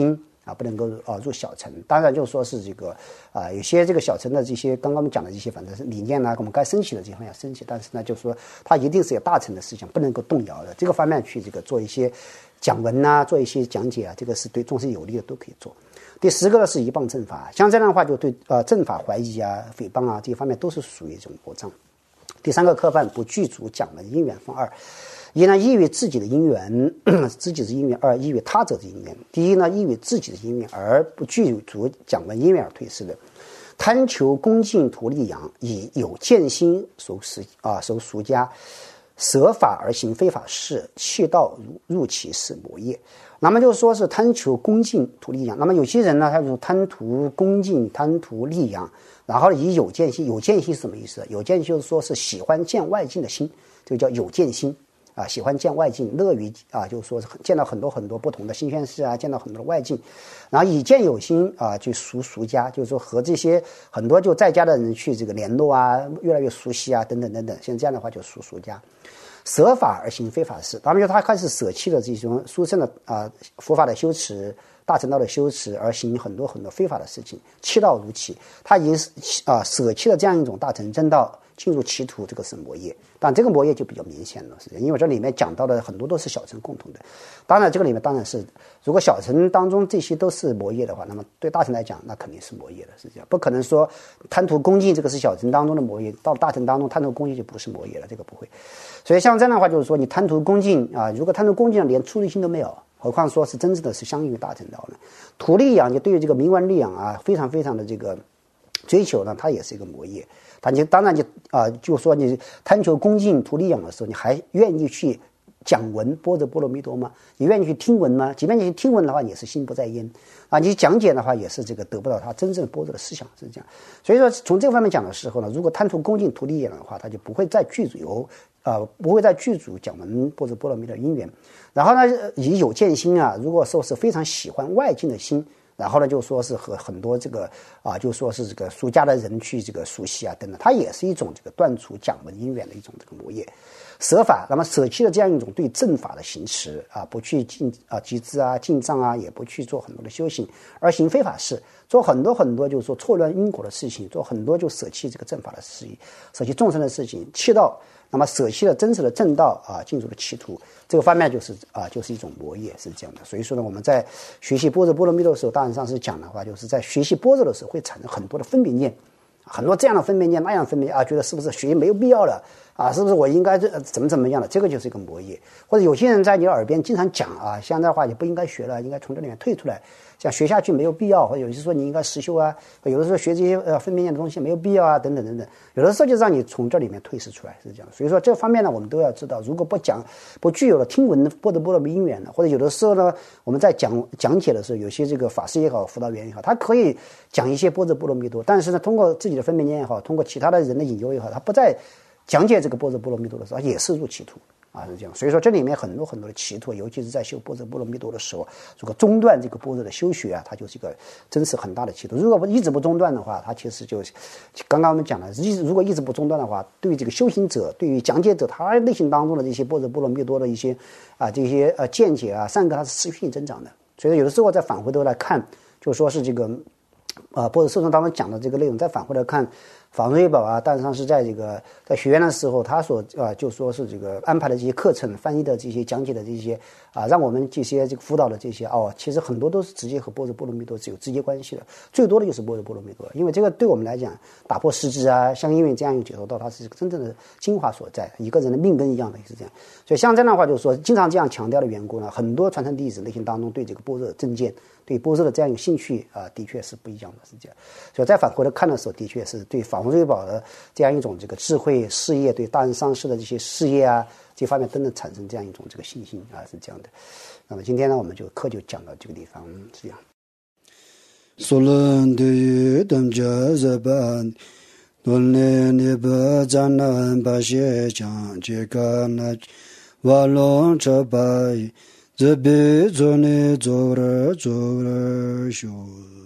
啊，不能够啊入小乘。当然就说是这个啊，有些这个小乘的这些刚刚我们讲的这些，反正是理念呢，我们该升起的地方要升起，但是呢，就说它一定是有大乘的思想，不能够动摇的。这个方面去这个做一些讲文呐、啊，做一些讲解啊，这个是对众生有利的，都可以做。第十个呢是一谤正法，像这样的话就对呃正法怀疑啊、诽谤啊这些方面都是属于一种魔障。第三个科犯不具足讲文因缘分二。一呢，依于自己的因缘，自己的因缘；二，依于他者的因缘。第一呢，依于自己的因缘而不具足讲文因缘而退失的，贪求恭敬图利养，以有见心守实啊守俗家，舍法而行非法事，弃道入入其事魔业。那么就是说是贪求恭敬图利养。那么有些人呢，他就贪图恭敬，贪图利养，然后以有见心。有见心是什么意思？有见心就是说是喜欢见外境的心，这个叫有见心。啊，喜欢见外境，乐于啊，就是说是见到很多很多不同的新鲜事啊，见到很多的外境，然后以见有心啊，就熟俗家，就是说和这些很多就在家的人去这个联络啊，越来越熟悉啊，等等等等，像这样的话就属俗家。舍法而行非法事，他们就他开始舍弃了这种殊胜的啊佛法的修持、大乘道的修持，而行很多很多非法的事情，弃道如其，他已经啊舍弃了这样一种大乘正道，进入歧途，这个是魔业。但这个魔业就比较明显了，是因为这里面讲到的很多都是小乘共同的。当然，这个里面当然是，如果小乘当中这些都是魔业的话，那么对大乘来讲，那肯定是魔业的，是这样。不可能说贪图恭敬这个是小乘当中的魔业，到大乘当中贪图恭敬就不是魔业了，这个不会。所以像这样的话，就是说你贪图恭敬啊，如果贪图恭敬连出离心都没有，何况说是真正的是相应于大乘道呢？图利养，你对于这个名闻利养啊，非常非常的这个追求呢，它也是一个魔业。但你当然你啊、呃，就说你贪求恭敬图利养的时候，你还愿意去讲闻般若波罗蜜多吗？你愿意去听闻吗？即便你去听闻的话，也是心不在焉啊。你讲解的话，也是这个得不到他真正般若的思想，是这样。所以说，从这个方面讲的时候呢，如果贪图恭敬图利养的话，他就不会再具足有呃，不会再具足讲闻般若波罗蜜的因缘。然后呢，以有见心啊，如果说是非常喜欢外境的心。然后呢，就说是和很多这个啊，就说是这个俗家的人去这个熟悉啊等等，它也是一种这个断除讲闻因缘的一种这个魔业。舍法，那么舍弃了这样一种对正法的行持啊，不去进啊集资啊进藏啊，也不去做很多的修行，而行非法事，做很多很多就是说错乱因果的事情，做很多就舍弃这个正法的事情，舍弃众生的事情，弃道。那么舍弃了真实的正道啊，进入了歧途，这个方面就是啊，就是一种魔业，是这样的。所以说呢，我们在学习般若波罗蜜多的时候，大人上师讲的话，就是在学习般若的时候会产生很多的分别念，很多这样的分别念，那样的分别啊，觉得是不是学习没有必要了啊？是不是我应该怎么怎么样了？这个就是一个魔业。或者有些人在你耳边经常讲啊，像这样的话你不应该学了，应该从这里面退出来。像学下去没有必要，或者有些说你应该实修啊，有的时候学这些呃分别念的东西没有必要啊，等等等等，有的时候就让你从这里面退失出来，是这样。所以说这方面呢，我们都要知道，如果不讲不具有了听闻般若波罗蜜因缘的，或者有的时候呢，我们在讲讲解的时候，有些这个法师也好，辅导员也好，他可以讲一些般若波罗蜜多，但是呢，通过自己的分别念也好，通过其他的人的引诱也好，他不在讲解这个般若波罗蜜多的时候，也是入歧途。啊，是这样，所以说这里面很多很多的歧途，尤其是在修般若波罗蜜多的时候，如果中断这个般若的修学啊，它就是一个真是很大的歧途。如果一直不中断的话，它其实就刚刚我们讲了，一如果一直不中断的话，对于这个修行者，对于讲解者，他内心当中的这些般若波罗蜜多的一些啊这些呃见解啊善根，它是持续性增长的。所以有的时候再返回头来看，就说是这个啊般若授中当中讲的这个内容，再返回来看。法润宝啊，但是是在这个在学院的时候，他所啊就说是这个安排的这些课程、翻译的这些讲解的这些啊，让我们这些这个辅导的这些哦，其实很多都是直接和般若波罗蜜多是有直接关系的，最多的就是般若波罗蜜多，因为这个对我们来讲，打破失智啊，像因为这样一个解脱道，它是真正的精华所在，一个人的命根一样的是这样。所以像这样的话，就是说经常这样强调的缘故呢，很多传承弟子内心当中对这个般若正见。对般若的这样一个兴趣啊，的确是不一样的，是这样。所以再返回来看的时候，的确是对法润宝的这样一种这个智慧事业，对大人上师的这些事业啊，这方面都能产生这样一种这个信心啊，是这样的。那么今天呢，我们就课就讲到这个地方，是这样。 索伦的等家日本，伦年的不占南巴些讲这个那瓦隆这白。这辈子呢，做了做了修。